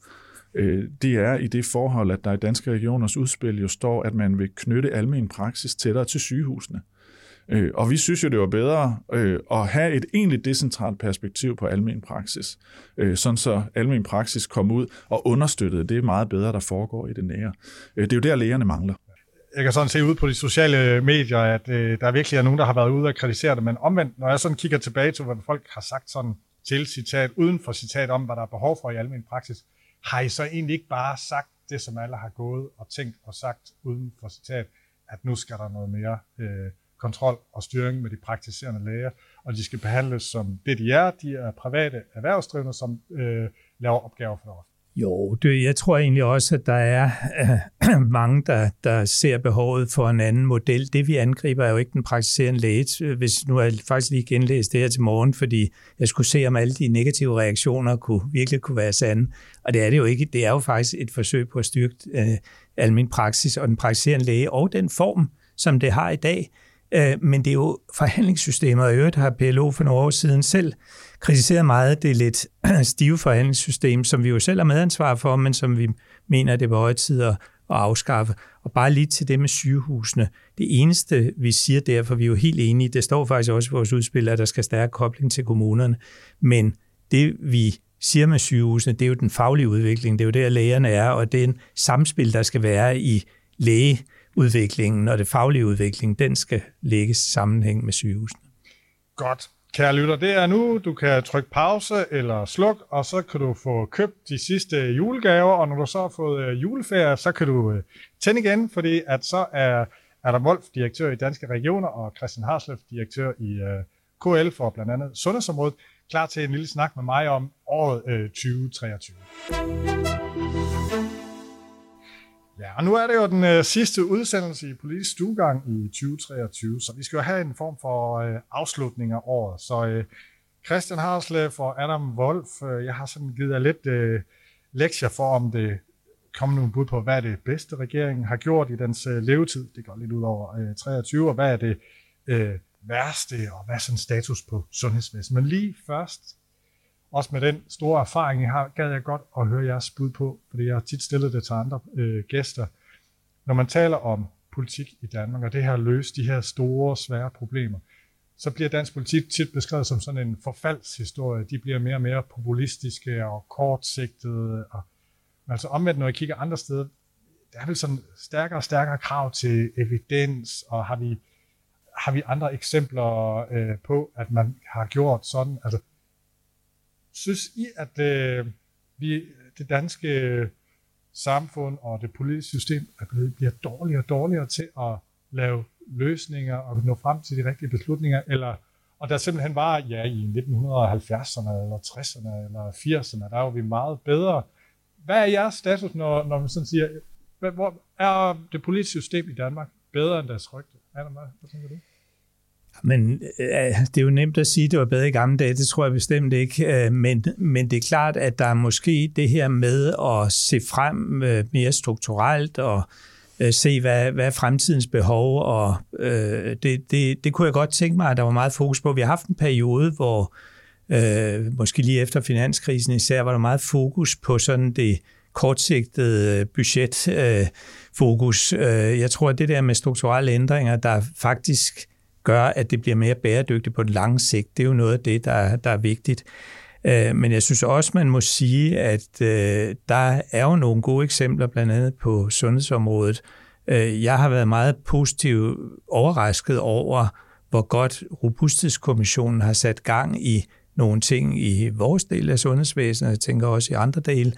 det er i det forhold, at der i Danske Regioners udspil jo står, at man vil knytte almen praksis tættere til sygehusene. Og vi synes jo, det var bedre at have et egentlig decentralt perspektiv på almen praksis, sådan så almen praksis kom ud og understøttede det meget bedre, der foregår i det nære. Det er jo der, lægerne mangler.
Jeg kan sådan se ud på de sociale medier, at øh, der virkelig er nogen, der har været ude og kritisere det, men omvendt, når jeg sådan kigger tilbage til, hvad folk har sagt sådan til citat, uden for citat om, hvad der er behov for i almen praksis, har I så egentlig ikke bare sagt det, som alle har gået og tænkt og sagt uden for citat, at nu skal der noget mere øh, kontrol og styring med de praktiserende læger, og de skal behandles som det, de er. De er private erhvervsdrivende, som øh, laver opgaver for det.
Jo, det, jeg tror egentlig også, at der er øh, mange, der, der ser behovet for en anden model. Det vi angriber er jo ikke den praktiserende læge. Hvis nu har jeg faktisk lige genlæst det her til morgen, fordi jeg skulle se, om alle de negative reaktioner kunne, virkelig kunne være sande. Og det er det jo ikke. Det er jo faktisk et forsøg på at styrke øh, almen praksis og den praktiserende læge og den form, som det har i dag. Men det er jo forhandlingssystemet, og i øvrigt har P L O for nogle år siden selv kritiseret meget det lidt stive forhandlingssystem, som vi jo selv har medansvar for, men som vi mener, det var høje tid at afskaffe. Og bare lige til det med sygehusene. Det eneste, vi siger derfor, vi er jo helt enige, det står faktisk også i vores udspil, at der skal stærk kobling til kommunerne. Men det, vi siger med sygehusene, det er jo den faglige udvikling, det er jo der lægerne er, og det er en samspil, der skal være i læge udviklingen og det faglige udvikling, den skal lægges i sammenhæng med sygehusene.
Godt. Kære lytter, det er nu. Du kan trykke pause eller sluk, og så kan du få købt de sidste julegaver, og når du så har fået juleferie, så kan du tænde igen, fordi at så er Adam Wolf, direktør i Danske Regioner, og Christian Harsløf, direktør i K L for blandt andet sundhedsområdet, klar til en lille snak med mig om året tyve treogtyve. Ja, og nu er det jo den øh, sidste udsendelse i Politisk Stuegang i tyve treogtyve, så vi skal jo have en form for øh, afslutning af året. Så øh, Christian Harsløf og Adam Wolf, øh, jeg har sådan givet jer lidt øh, lektier for, om det kommer nogle bud på, hvad er det bedste regeringen har gjort i dens øh, levetid. Det går lidt ud over øh, treogtyve, og hvad er det øh, værste, og hvad er sådan status på sundhedsvæsenet. Men lige først, også med den store erfaring, jeg har, gad jeg godt at høre jeres bud på, fordi jeg har tit stillet det til andre øh, gæster. Når man taler om politik i Danmark, og det her at løse de her store, svære problemer, så bliver dansk politik tit beskrevet som sådan en forfaldshistorie. De bliver mere og mere populistiske og kortsigtede. Og, men altså omvendt, når jeg kigger andre steder, der er vel sådan stærkere og stærkere krav til evidens, og har vi, har vi andre eksempler øh, på, at man har gjort sådan, altså synes I, at øh, vi, det danske samfund og det politiske system er blevet, bliver dårligere og dårligere til at lave løsninger og nå frem til de rigtige beslutninger, eller, og der simpelthen var, ja, i nitten halvfjerdserne eller tresserne eller firserne, der var vi meget bedre. Hvad er jeres status, når, når man sådan siger, hvor er det politiske system i Danmark bedre end deres rygte? Adam, hvad tænker du?
Men øh, det er jo nemt at sige, at det var bedre i gamle dage, det tror jeg bestemt ikke, øh, men, men det er klart, at der er måske det her med at se frem øh, mere strukturelt og øh, se, hvad, hvad er fremtidens behov, og øh, det, det, det kunne jeg godt tænke mig, at der var meget fokus på. Vi har haft en periode, hvor øh, måske lige efter finanskrisen især, var der meget fokus på sådan det kortsigtede budgetfokus. Øh, jeg tror, at det der med strukturelle ændringer, der faktisk gør, at det bliver mere bæredygtigt på den lange sigt. Det er jo noget af det, der, der er vigtigt. Men jeg synes også, man må sige, at der er jo nogle gode eksempler, blandt andet på sundhedsområdet. Jeg har været meget positivt overrasket over, hvor godt Robusthedskommissionen har sat gang i nogle ting i vores del af sundhedsvæsenet, jeg tænker også i andre dele.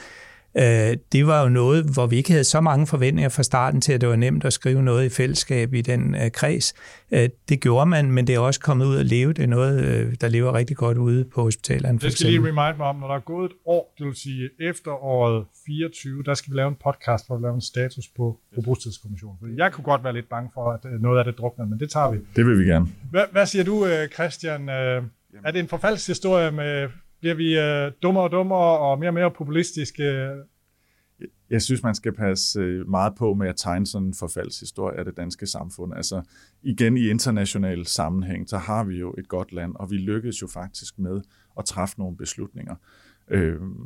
Det var jo noget, hvor vi ikke havde så mange forventninger fra starten til, at det var nemt at skrive noget i fællesskab i den uh, kreds. Uh, det gjorde man, men det er også kommet ud at leve. Det er noget, uh, der lever rigtig godt ude på hospitalerne.
Det skal lige remind mig om, når der er gået et år, det vil sige efteråret fireogtyve, der skal vi lave en podcast, hvor vi laver en status på Robusthedskommissionen. Fordi jeg kunne godt være lidt bange for, at noget af det drukner, men det tager vi.
Det vil vi gerne.
Hvad, hvad siger du, Christian? Er det en forfaldshistorie med... Bliver vi uh, dummere og dummere og mere og mere populistiske?
Jeg synes, man skal passe meget på med at tegne sådan en forfaldshistorie af det danske samfund. Altså igen i international sammenhæng, så har vi jo et godt land, og vi lykkedes jo faktisk med at træffe nogle beslutninger. Øh,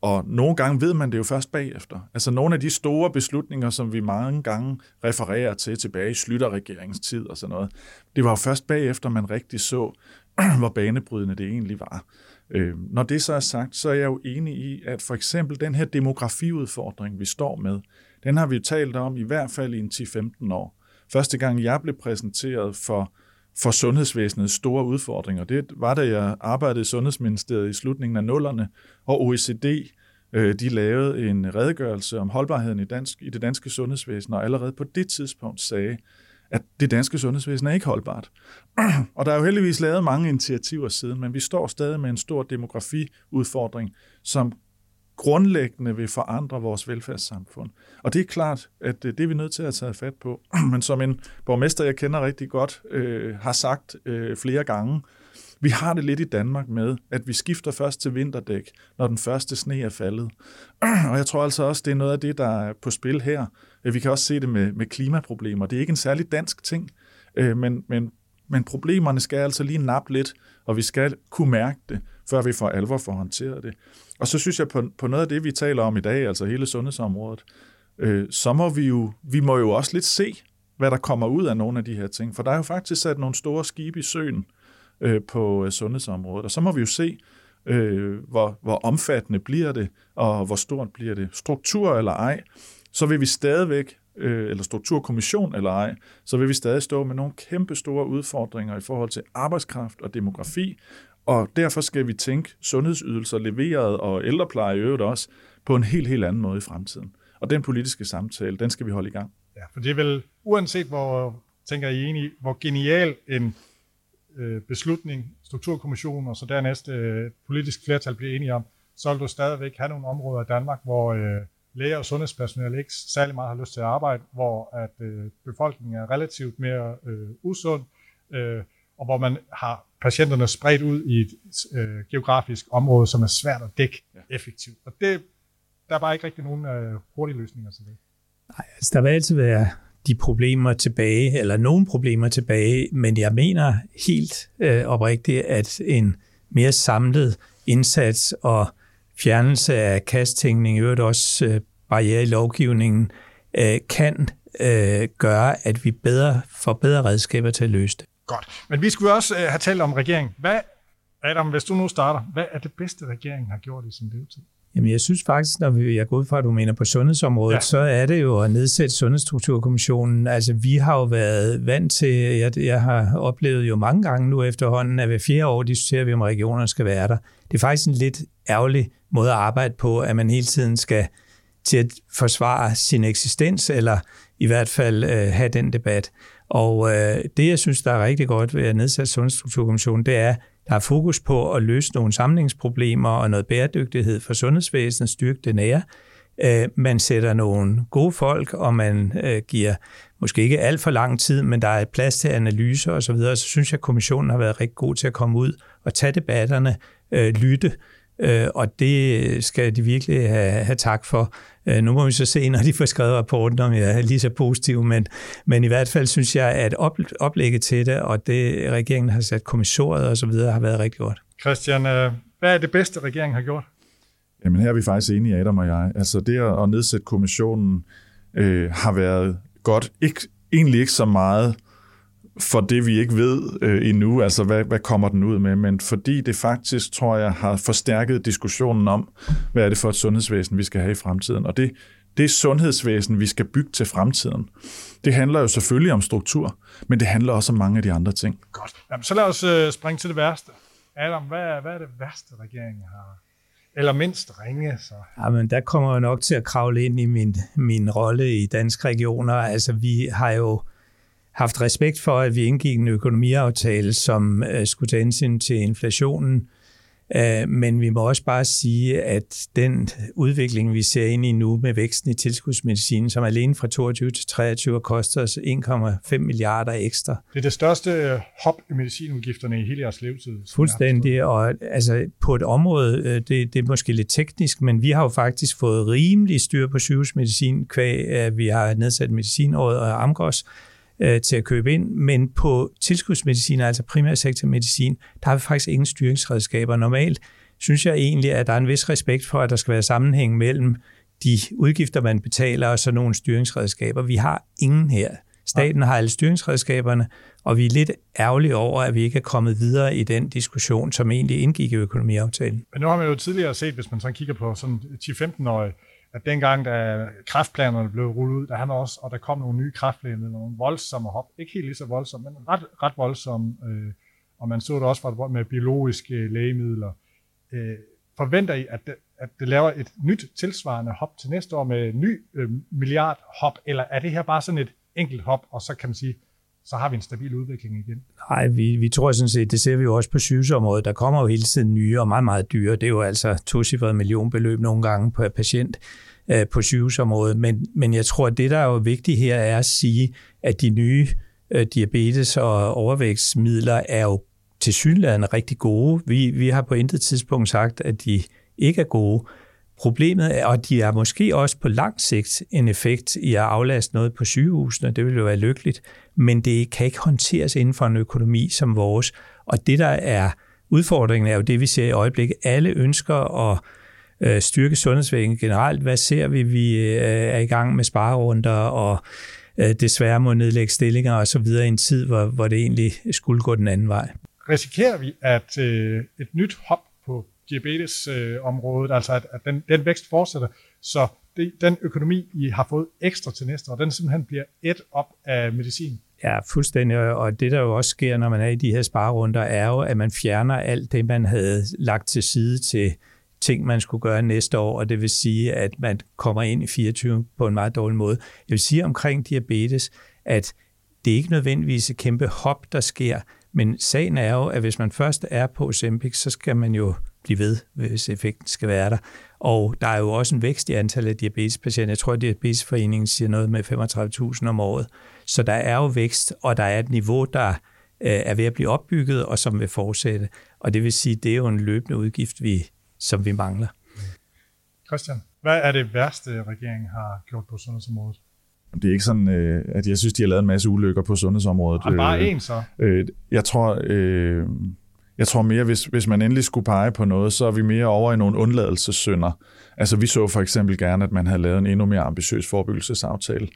og nogle gange ved man det jo først bagefter. Altså nogle af de store beslutninger, som vi mange gange refererer til tilbage i Schlüter-regeringens tid og sådan noget, det var jo først bagefter, man rigtig så, hvor banebrydende det egentlig var. Øh, når det så er sagt, så er jeg jo enig i, at for eksempel den her demografiudfordring, vi står med, den har vi jo talt om i hvert fald i en ti til femten år. Første gang jeg blev præsenteret for, for sundhedsvæsenets store udfordringer, det var, da jeg arbejdede i Sundhedsministeriet i slutningen af nullerne, og O E C D øh, de lavede en redegørelse om holdbarheden i, dansk, i det danske sundhedsvæsen, og allerede på det tidspunkt sagde, at det danske sundhedsvæsen er ikke holdbart. Og der er jo heldigvis lavet mange initiativer siden, men vi står stadig med en stor demografiudfordring, som grundlæggende vil forandre vores velfærdssamfund. Og det er klart, at det er vi nødt til at tage fat på. Men som en borgmester, jeg kender rigtig godt, øh, har sagt øh, flere gange, vi har det lidt i Danmark med, at vi skifter først til vinterdæk, når den første sne er faldet. Og jeg tror altså også, det er noget af det, der er på spil her. Vi kan også se det med, med klimaproblemer. Det er ikke en særlig dansk ting, øh, men, men, men problemerne skal altså lige nappe lidt, og vi skal kunne mærke det, før vi for alvor får håndteret det. Og så synes jeg på, på noget af det, vi taler om i dag, altså hele sundhedsområdet, øh, så må vi jo, vi må jo også lidt se, hvad der kommer ud af nogle af de her ting. For der er jo faktisk sat nogle store skibe i søen øh, på sundhedsområdet, og så må vi jo se, øh, hvor, hvor omfattende bliver det, og hvor stort bliver det. Struktur eller ej, så vil vi stadigvæk, øh, eller strukturkommission eller ej, så vil vi stadig stå med nogle kæmpe store udfordringer i forhold til arbejdskraft og demografi, og derfor skal vi tænke sundhedsydelser leveret og ældrepleje i øvrigt også på en helt, helt anden måde i fremtiden. Og den politiske samtale, den skal vi holde i gang.
Ja, for det er vel, uanset hvor, tænker I enig, hvor genial en øh, beslutning, strukturkommission og så dernæst øh, politisk flertal bliver enige om, så vil du stadigvæk have nogle områder i Danmark, hvor øh, læger og sundhedspersonale ikke særlig meget har lyst til at arbejde, hvor at øh, befolkningen er relativt mere øh, usund, øh, og hvor man har patienterne spredt ud i et øh, geografisk område, som er svært at dække ja. effektivt. Og det, der er bare ikke rigtig nogen øh, hurtige løsninger til det.
Nej, altså der vil altid være de problemer tilbage, eller nogle problemer tilbage, men jeg mener helt øh, oprigtigt, at en mere samlet indsats og fjernelse af kasttænkning, i øvrigt også øh, barriere i lovgivningen, øh, kan øh, gøre, at vi bedre får bedre redskaber til at løse det.
Godt. Men vi skulle også øh, have talt om regeringen. Hvad, Adam, hvis du nu starter, hvad er det bedste, regeringen har gjort i sin levetid?
Jamen, jeg synes faktisk, når vi, jeg går ud fra, at du mener på sundhedsområdet, ja. så er det jo at nedsætte Sundhedsstrukturkommissionen. Altså, vi har jo været vant til, jeg, jeg har oplevet jo mange gange nu efterhånden, at hver fjerde år diskuterer vi, om regionerne skal være der. Det er faktisk en lidt ærgerlig måde at arbejde på, at man hele tiden skal til at forsvare sin eksistens, eller i hvert fald øh, have den debat. Og øh, det, jeg synes, der er rigtig godt ved at nedsætte Sundhedsstrukturkommissionen, det er, der er fokus på at løse nogle samlingsproblemer og noget bæredygtighed for sundhedsvæsenet, styrke det nære. Øh, man sætter nogle gode folk, og man øh, giver måske ikke alt for lang tid, men der er plads til analyser osv., så videre. Så synes jeg, at kommissionen har været rigtig god til at komme ud og tage debatterne, øh, lytte, øh, og det skal de virkelig have, have tak for. Øh, nu må vi så se, når de får skrevet rapporten, om jeg er lige så positiv, men, men i hvert fald synes jeg, at op, oplægget til det, og det regeringen har sat kommissoriet og så videre, har været rigtig godt.
Christian, øh, hvad er det bedste, regeringen har gjort?
Jamen her er vi faktisk enige, Adam og jeg. Altså det at nedsætte kommissionen øh, har været godt. Ikke, egentlig ikke så meget for det, vi ikke ved øh, endnu, altså hvad, hvad kommer den ud med, men fordi det faktisk, tror jeg, har forstærket diskussionen om, hvad er det for et sundhedsvæsen, vi skal have i fremtiden. Og det, det sundhedsvæsen, vi skal bygge til fremtiden, det handler jo selvfølgelig om struktur, men det handler også om mange af de andre ting.
Godt. Jamen, så lad os øh, springe til det værste. Adam, hvad er, hvad er det værste, regeringen har? Eller mindst ringe, så.
Ja, men der kommer jeg nok til at kravle ind i min, min rolle i Danske Regioner. Altså, vi har jo haft respekt for, at vi indgik en økonomiaftale, som uh, skulle tage hensyn til inflationen. Uh, men vi må også bare sige, at den udvikling, vi ser ind i nu med væksten i tilskudsmedicinen, som alene fra toogtyve til treogtyve koster os en komma fem milliarder ekstra.
Det er det største hop i medicinudgifterne i hele jeres levetid.
Fuldstændig, og altså på et område, det, det er måske lidt teknisk, men vi har jo faktisk fået rimelig styr på sygehusmedicin, kvæg at vi har nedsat Medicinrådet og Amgros til at købe ind, men på tilskudsmedicin, altså primærsektormedicin, der har vi faktisk ingen styringsredskaber. Normalt synes jeg egentlig, at der er en vis respekt for, at der skal være sammenhæng mellem de udgifter, man betaler, og så nogle styringsredskaber. Vi har ingen her. Staten har alle styringsredskaberne, og vi er lidt ærgerlige over, at vi ikke er kommet videre i den diskussion, som egentlig indgik i økonomiaftalen.
Men nu har man jo tidligere set, hvis man sådan kigger på sådan ti til femten-årige, at dengang, da kræftplanerne blev rullet ud, der han også, og der kom nogle nye kræftplaner, nogle voldsomme hop, ikke helt lige så voldsomme, men ret, ret voldsomme, øh, og man så det også fra med biologiske lægemidler. Øh, forventer I, at det, at det laver et nyt tilsvarende hop til næste år med en ny øh, milliard hop, eller er det her bare sådan et enkelt hop, og så kan man sige, så har vi en stabil udvikling igen?
Nej, vi, vi tror sådan set, det ser vi jo også på sygehusområdet. Der kommer jo hele tiden nye og meget, meget dyre. Det er jo altså tocifrede millionbeløb nogle gange per patient øh, på sygehusområdet. Men, men jeg tror, at det, der er jo vigtigt her, er at sige, at de nye øh, diabetes- og overvægtsmidler er jo tilsyneladende rigtig gode. Vi, vi har på intet tidspunkt sagt, at de ikke er gode. Problemet er, og de er måske også på lang sigt en effekt i at aflaste noget på sygehusene, det vil jo være lykkeligt, men det kan ikke håndteres inden for en økonomi som vores. Og det, der er udfordringen, er jo det, vi ser i øjeblikket. Alle ønsker at øh, styrke sundhedsvæsenet generelt. Hvad ser vi? Vi øh, er i gang med sparerunder og øh, desværre må nedlægge stillinger og så videre i en tid, hvor, hvor det egentlig skulle gå den anden vej.
Risikerer vi, at øh, et nyt hop på diabetesområdet, øh, altså at, at den, den vækst fortsætter, så det, den økonomi, I har fået ekstra til næste år, den simpelthen bliver et op af medicin?
Ja, fuldstændig. Og det, der jo også sker, når man er i de her sparerunder, er jo, at man fjerner alt det, man havde lagt til side til ting, man skulle gøre næste år, og det vil sige, at man kommer ind i fireogtyve på en meget dårlig måde. Jeg vil sige omkring diabetes, at det er ikke nødvendigvis et kæmpe hop, der sker, men sagen er jo, at hvis man først er på Ozempic, så skal man jo blive ved, hvis effekten skal være der. Og der er jo også en vækst i antallet af diabetespatienter. Jeg tror, at Diabetesforeningen siger noget med femogtredive tusind om året. Så der er jo vækst, og der er et niveau, der er ved at blive opbygget, og som vil fortsætte. Og det vil sige, det er jo en løbende udgift, vi, som vi mangler.
Christian, hvad er det værste, regeringen har gjort på sundhedsområdet?
Det er ikke sådan, at jeg synes, de har lavet en masse ulykker på sundhedsområdet.
Og bare en så?
Jeg tror, jeg tror mere, hvis, hvis man endelig skulle pege på noget, så er vi mere over i nogle undladelsessynder. Altså vi så for eksempel gerne, at man havde lavet en endnu mere ambitiøs forebyggelsesaftale.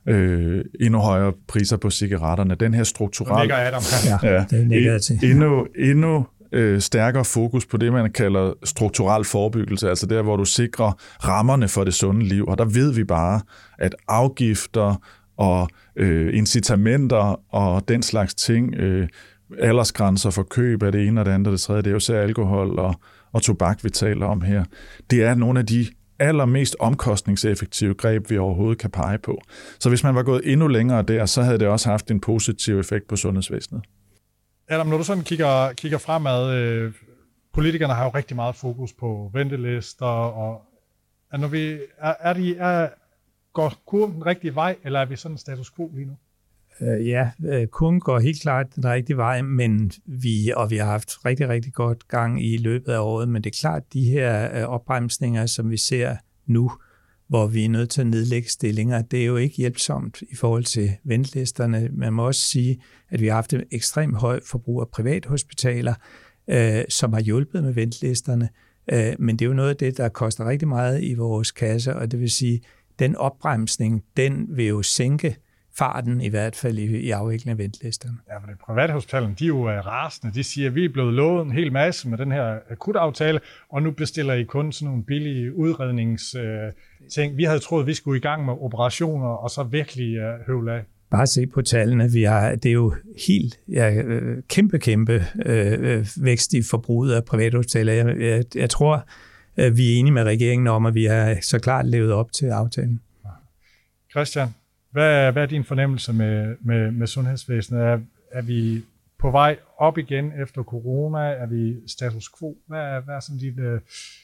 Øh, endnu højere priser på cigaretterne. Den her strukturelle...
Ja, det nikker jeg til.
Endnu, endnu øh, stærkere fokus på det, man kalder strukturel forebyggelse, altså der, hvor du sikrer rammerne for det sunde liv. Og der ved vi bare, at afgifter og øh, incitamenter og den slags ting, øh, aldersgrænser for køb af det ene og det andet og det tredje, det er jo så alkohol og, og tobak, vi taler om her. Det er nogle af de allermest omkostningseffektive greb, vi overhovedet kan pege på. Så hvis man var gået endnu længere der, så havde det også haft en positiv effekt på sundhedsvæsenet.
Adam, når du sådan kigger, kigger fremad, øh, politikerne har jo rigtig meget fokus på ventelister, og er, når vi, er, er de, er, går kurven den rigtige vej, eller er vi sådan status quo lige nu?
Uh, ja, kurven går helt klart den rigtige vej, men vi, og vi har haft rigtig, rigtig godt gang i løbet af året, men det er klart, de her uh, opbremsninger, som vi ser nu, hvor vi er nødt til at nedlægge stillinger, det er jo ikke hjælpsomt i forhold til ventelisterne. Man må også sige, at vi har haft et ekstremt højt forbrug af privathospitaler, uh, som har hjulpet med ventelisterne, uh, men det er jo noget af det, der koster rigtig meget i vores kasse, og det vil sige, den opbremsning, den vil jo sænke farten i hvert fald i, i afviklingen af ventelisterne.
Ja, for det private hospitalerne, de er jo rasende. De siger, at vi er blevet lovet en hel masse med den her akutaftale, og nu bestiller I kun sådan nogle billige udredningsting. Vi havde troet, at vi skulle i gang med operationer, og så virkelig uh, høvle af.
Bare se på tallene. Vi har, det er jo helt ja, kæmpe, kæmpe øh, vækst i forbruget af private hospitaler. Jeg, jeg, jeg tror, at vi er enige med regeringen om, at vi har så klart levet op til aftalen.
Christian, Hvad, hvad er din fornemmelse med, med, med sundhedsvæsenet? Er, er vi på vej op igen efter corona? Er vi status quo? Hvad er, hvad er sådan dit uh,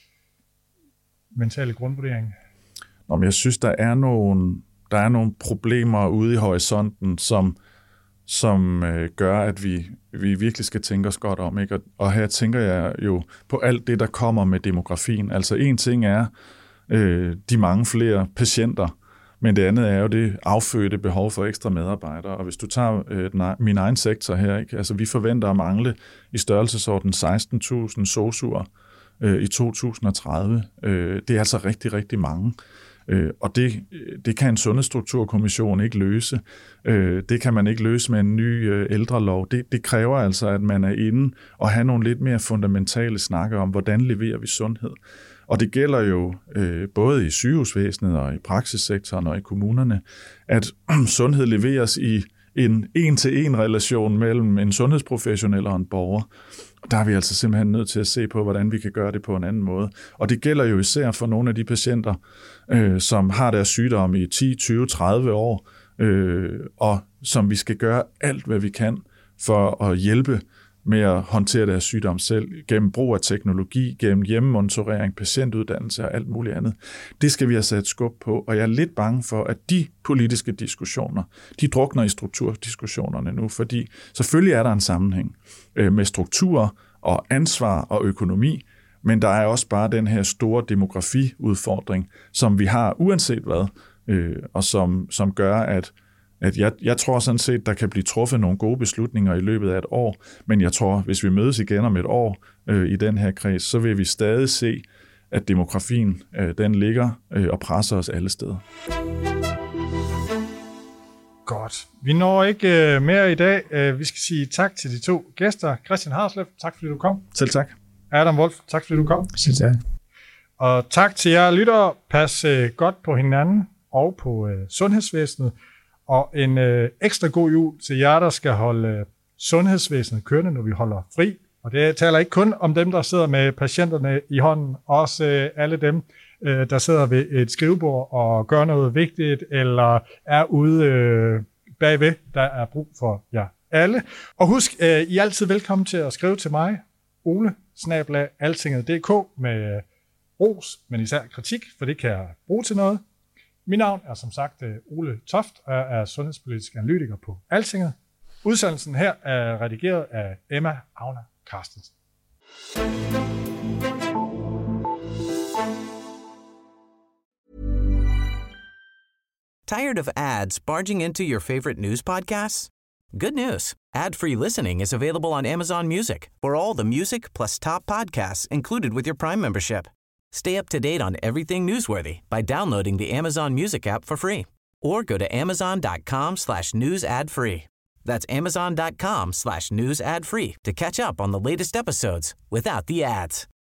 mentale grundvurdering?
Nå, men jeg synes, der er nogle, der er nogle problemer ude i horisonten, som, som øh, gør, at vi, vi virkelig skal tænke os godt om. Ikke? Og, og her tænker jeg jo på alt det, der kommer med demografien. Altså en ting er øh, de mange flere patienter, men det andet er jo det affødte behov for ekstra medarbejdere. Og hvis du tager øh, min egen sektor her, ikke? Altså vi forventer at mangle i størrelsesorden seksten tusind sosuer øh, i to tusind og tredive. Øh, det er altså rigtig, rigtig mange. Øh, og det, det kan en sundhedsstrukturkommission ikke løse. Øh, det kan man ikke løse med en ny øh, ældrelov. Det, det kræver altså, at man er inde og have nogle lidt mere fundamentale snakke om, hvordan leverer vi sundhed. Og det gælder jo øh, både i sygehusvæsenet og i praksissektoren og i kommunerne, at sundhed leveres i en en-til-en relation mellem en sundhedsprofessionel og en borger. Der er vi altså simpelthen nødt til at se på, hvordan vi kan gøre det på en anden måde. Og det gælder jo især for nogle af de patienter, øh, som har deres sygdom i ti, tyve, tredive år, øh, og som vi skal gøre alt, hvad vi kan for at hjælpe med at håndtere deres sygdom selv, gennem brug af teknologi, gennem hjemmemonitorering, patientuddannelse og alt muligt andet. Det skal vi have sat skub på, og jeg er lidt bange for, at de politiske diskussioner, de drukner i strukturdiskussionerne nu, fordi selvfølgelig er der en sammenhæng med struktur og ansvar og økonomi, men der er også bare den her store demografiudfordring, som vi har uanset hvad, og som, som gør, at At jeg, jeg tror sådan set, der kan blive truffet nogle gode beslutninger i løbet af et år, men jeg tror, hvis vi mødes igen om et år øh, i den her kreds, så vil vi stadig se, at demografien øh, den ligger øh, og presser os alle steder.
Godt. Vi når ikke øh, mere i dag. Øh, vi skal sige tak til de to gæster. Christian Harsleb, tak fordi du kom.
Selv tak.
Adam Wolf, tak fordi du kom.
Selv tak.
Og tak til jer lyttere. Pas øh, godt på hinanden og på øh, sundhedsvæsenet. Og en øh, ekstra god jul til jer, der skal holde øh, sundhedsvæsenet kørende, når vi holder fri. Og det taler ikke kun om dem, der sidder med patienterne i hånden, også øh, alle dem, øh, der sidder ved et skrivebord og gør noget vigtigt, eller er ude øh, bagved, der er brug for jer alle. Og husk, øh, I er altid velkommen til at skrive til mig, Ole, snabel-a altinget punktum d k, med ros, men især kritik, for det kan jeg bruge til noget. Mit navn er som sagt Ole Toft, og jeg er sundhedspolitisk analytiker på Altinget. Udsendelsen her er redigeret af Emma Agner Carstensen.
Tired of ads barging into your favorite news podcasts? Good news. Ad-free listening is available on Amazon Music for all the music plus top podcasts included with your Prime membership. Stay up to date on everything newsworthy by downloading the Amazon Music app for free or go to amazon.com slash news ad free. That's amazon.com slash news ad free to catch up on the latest episodes without the ads.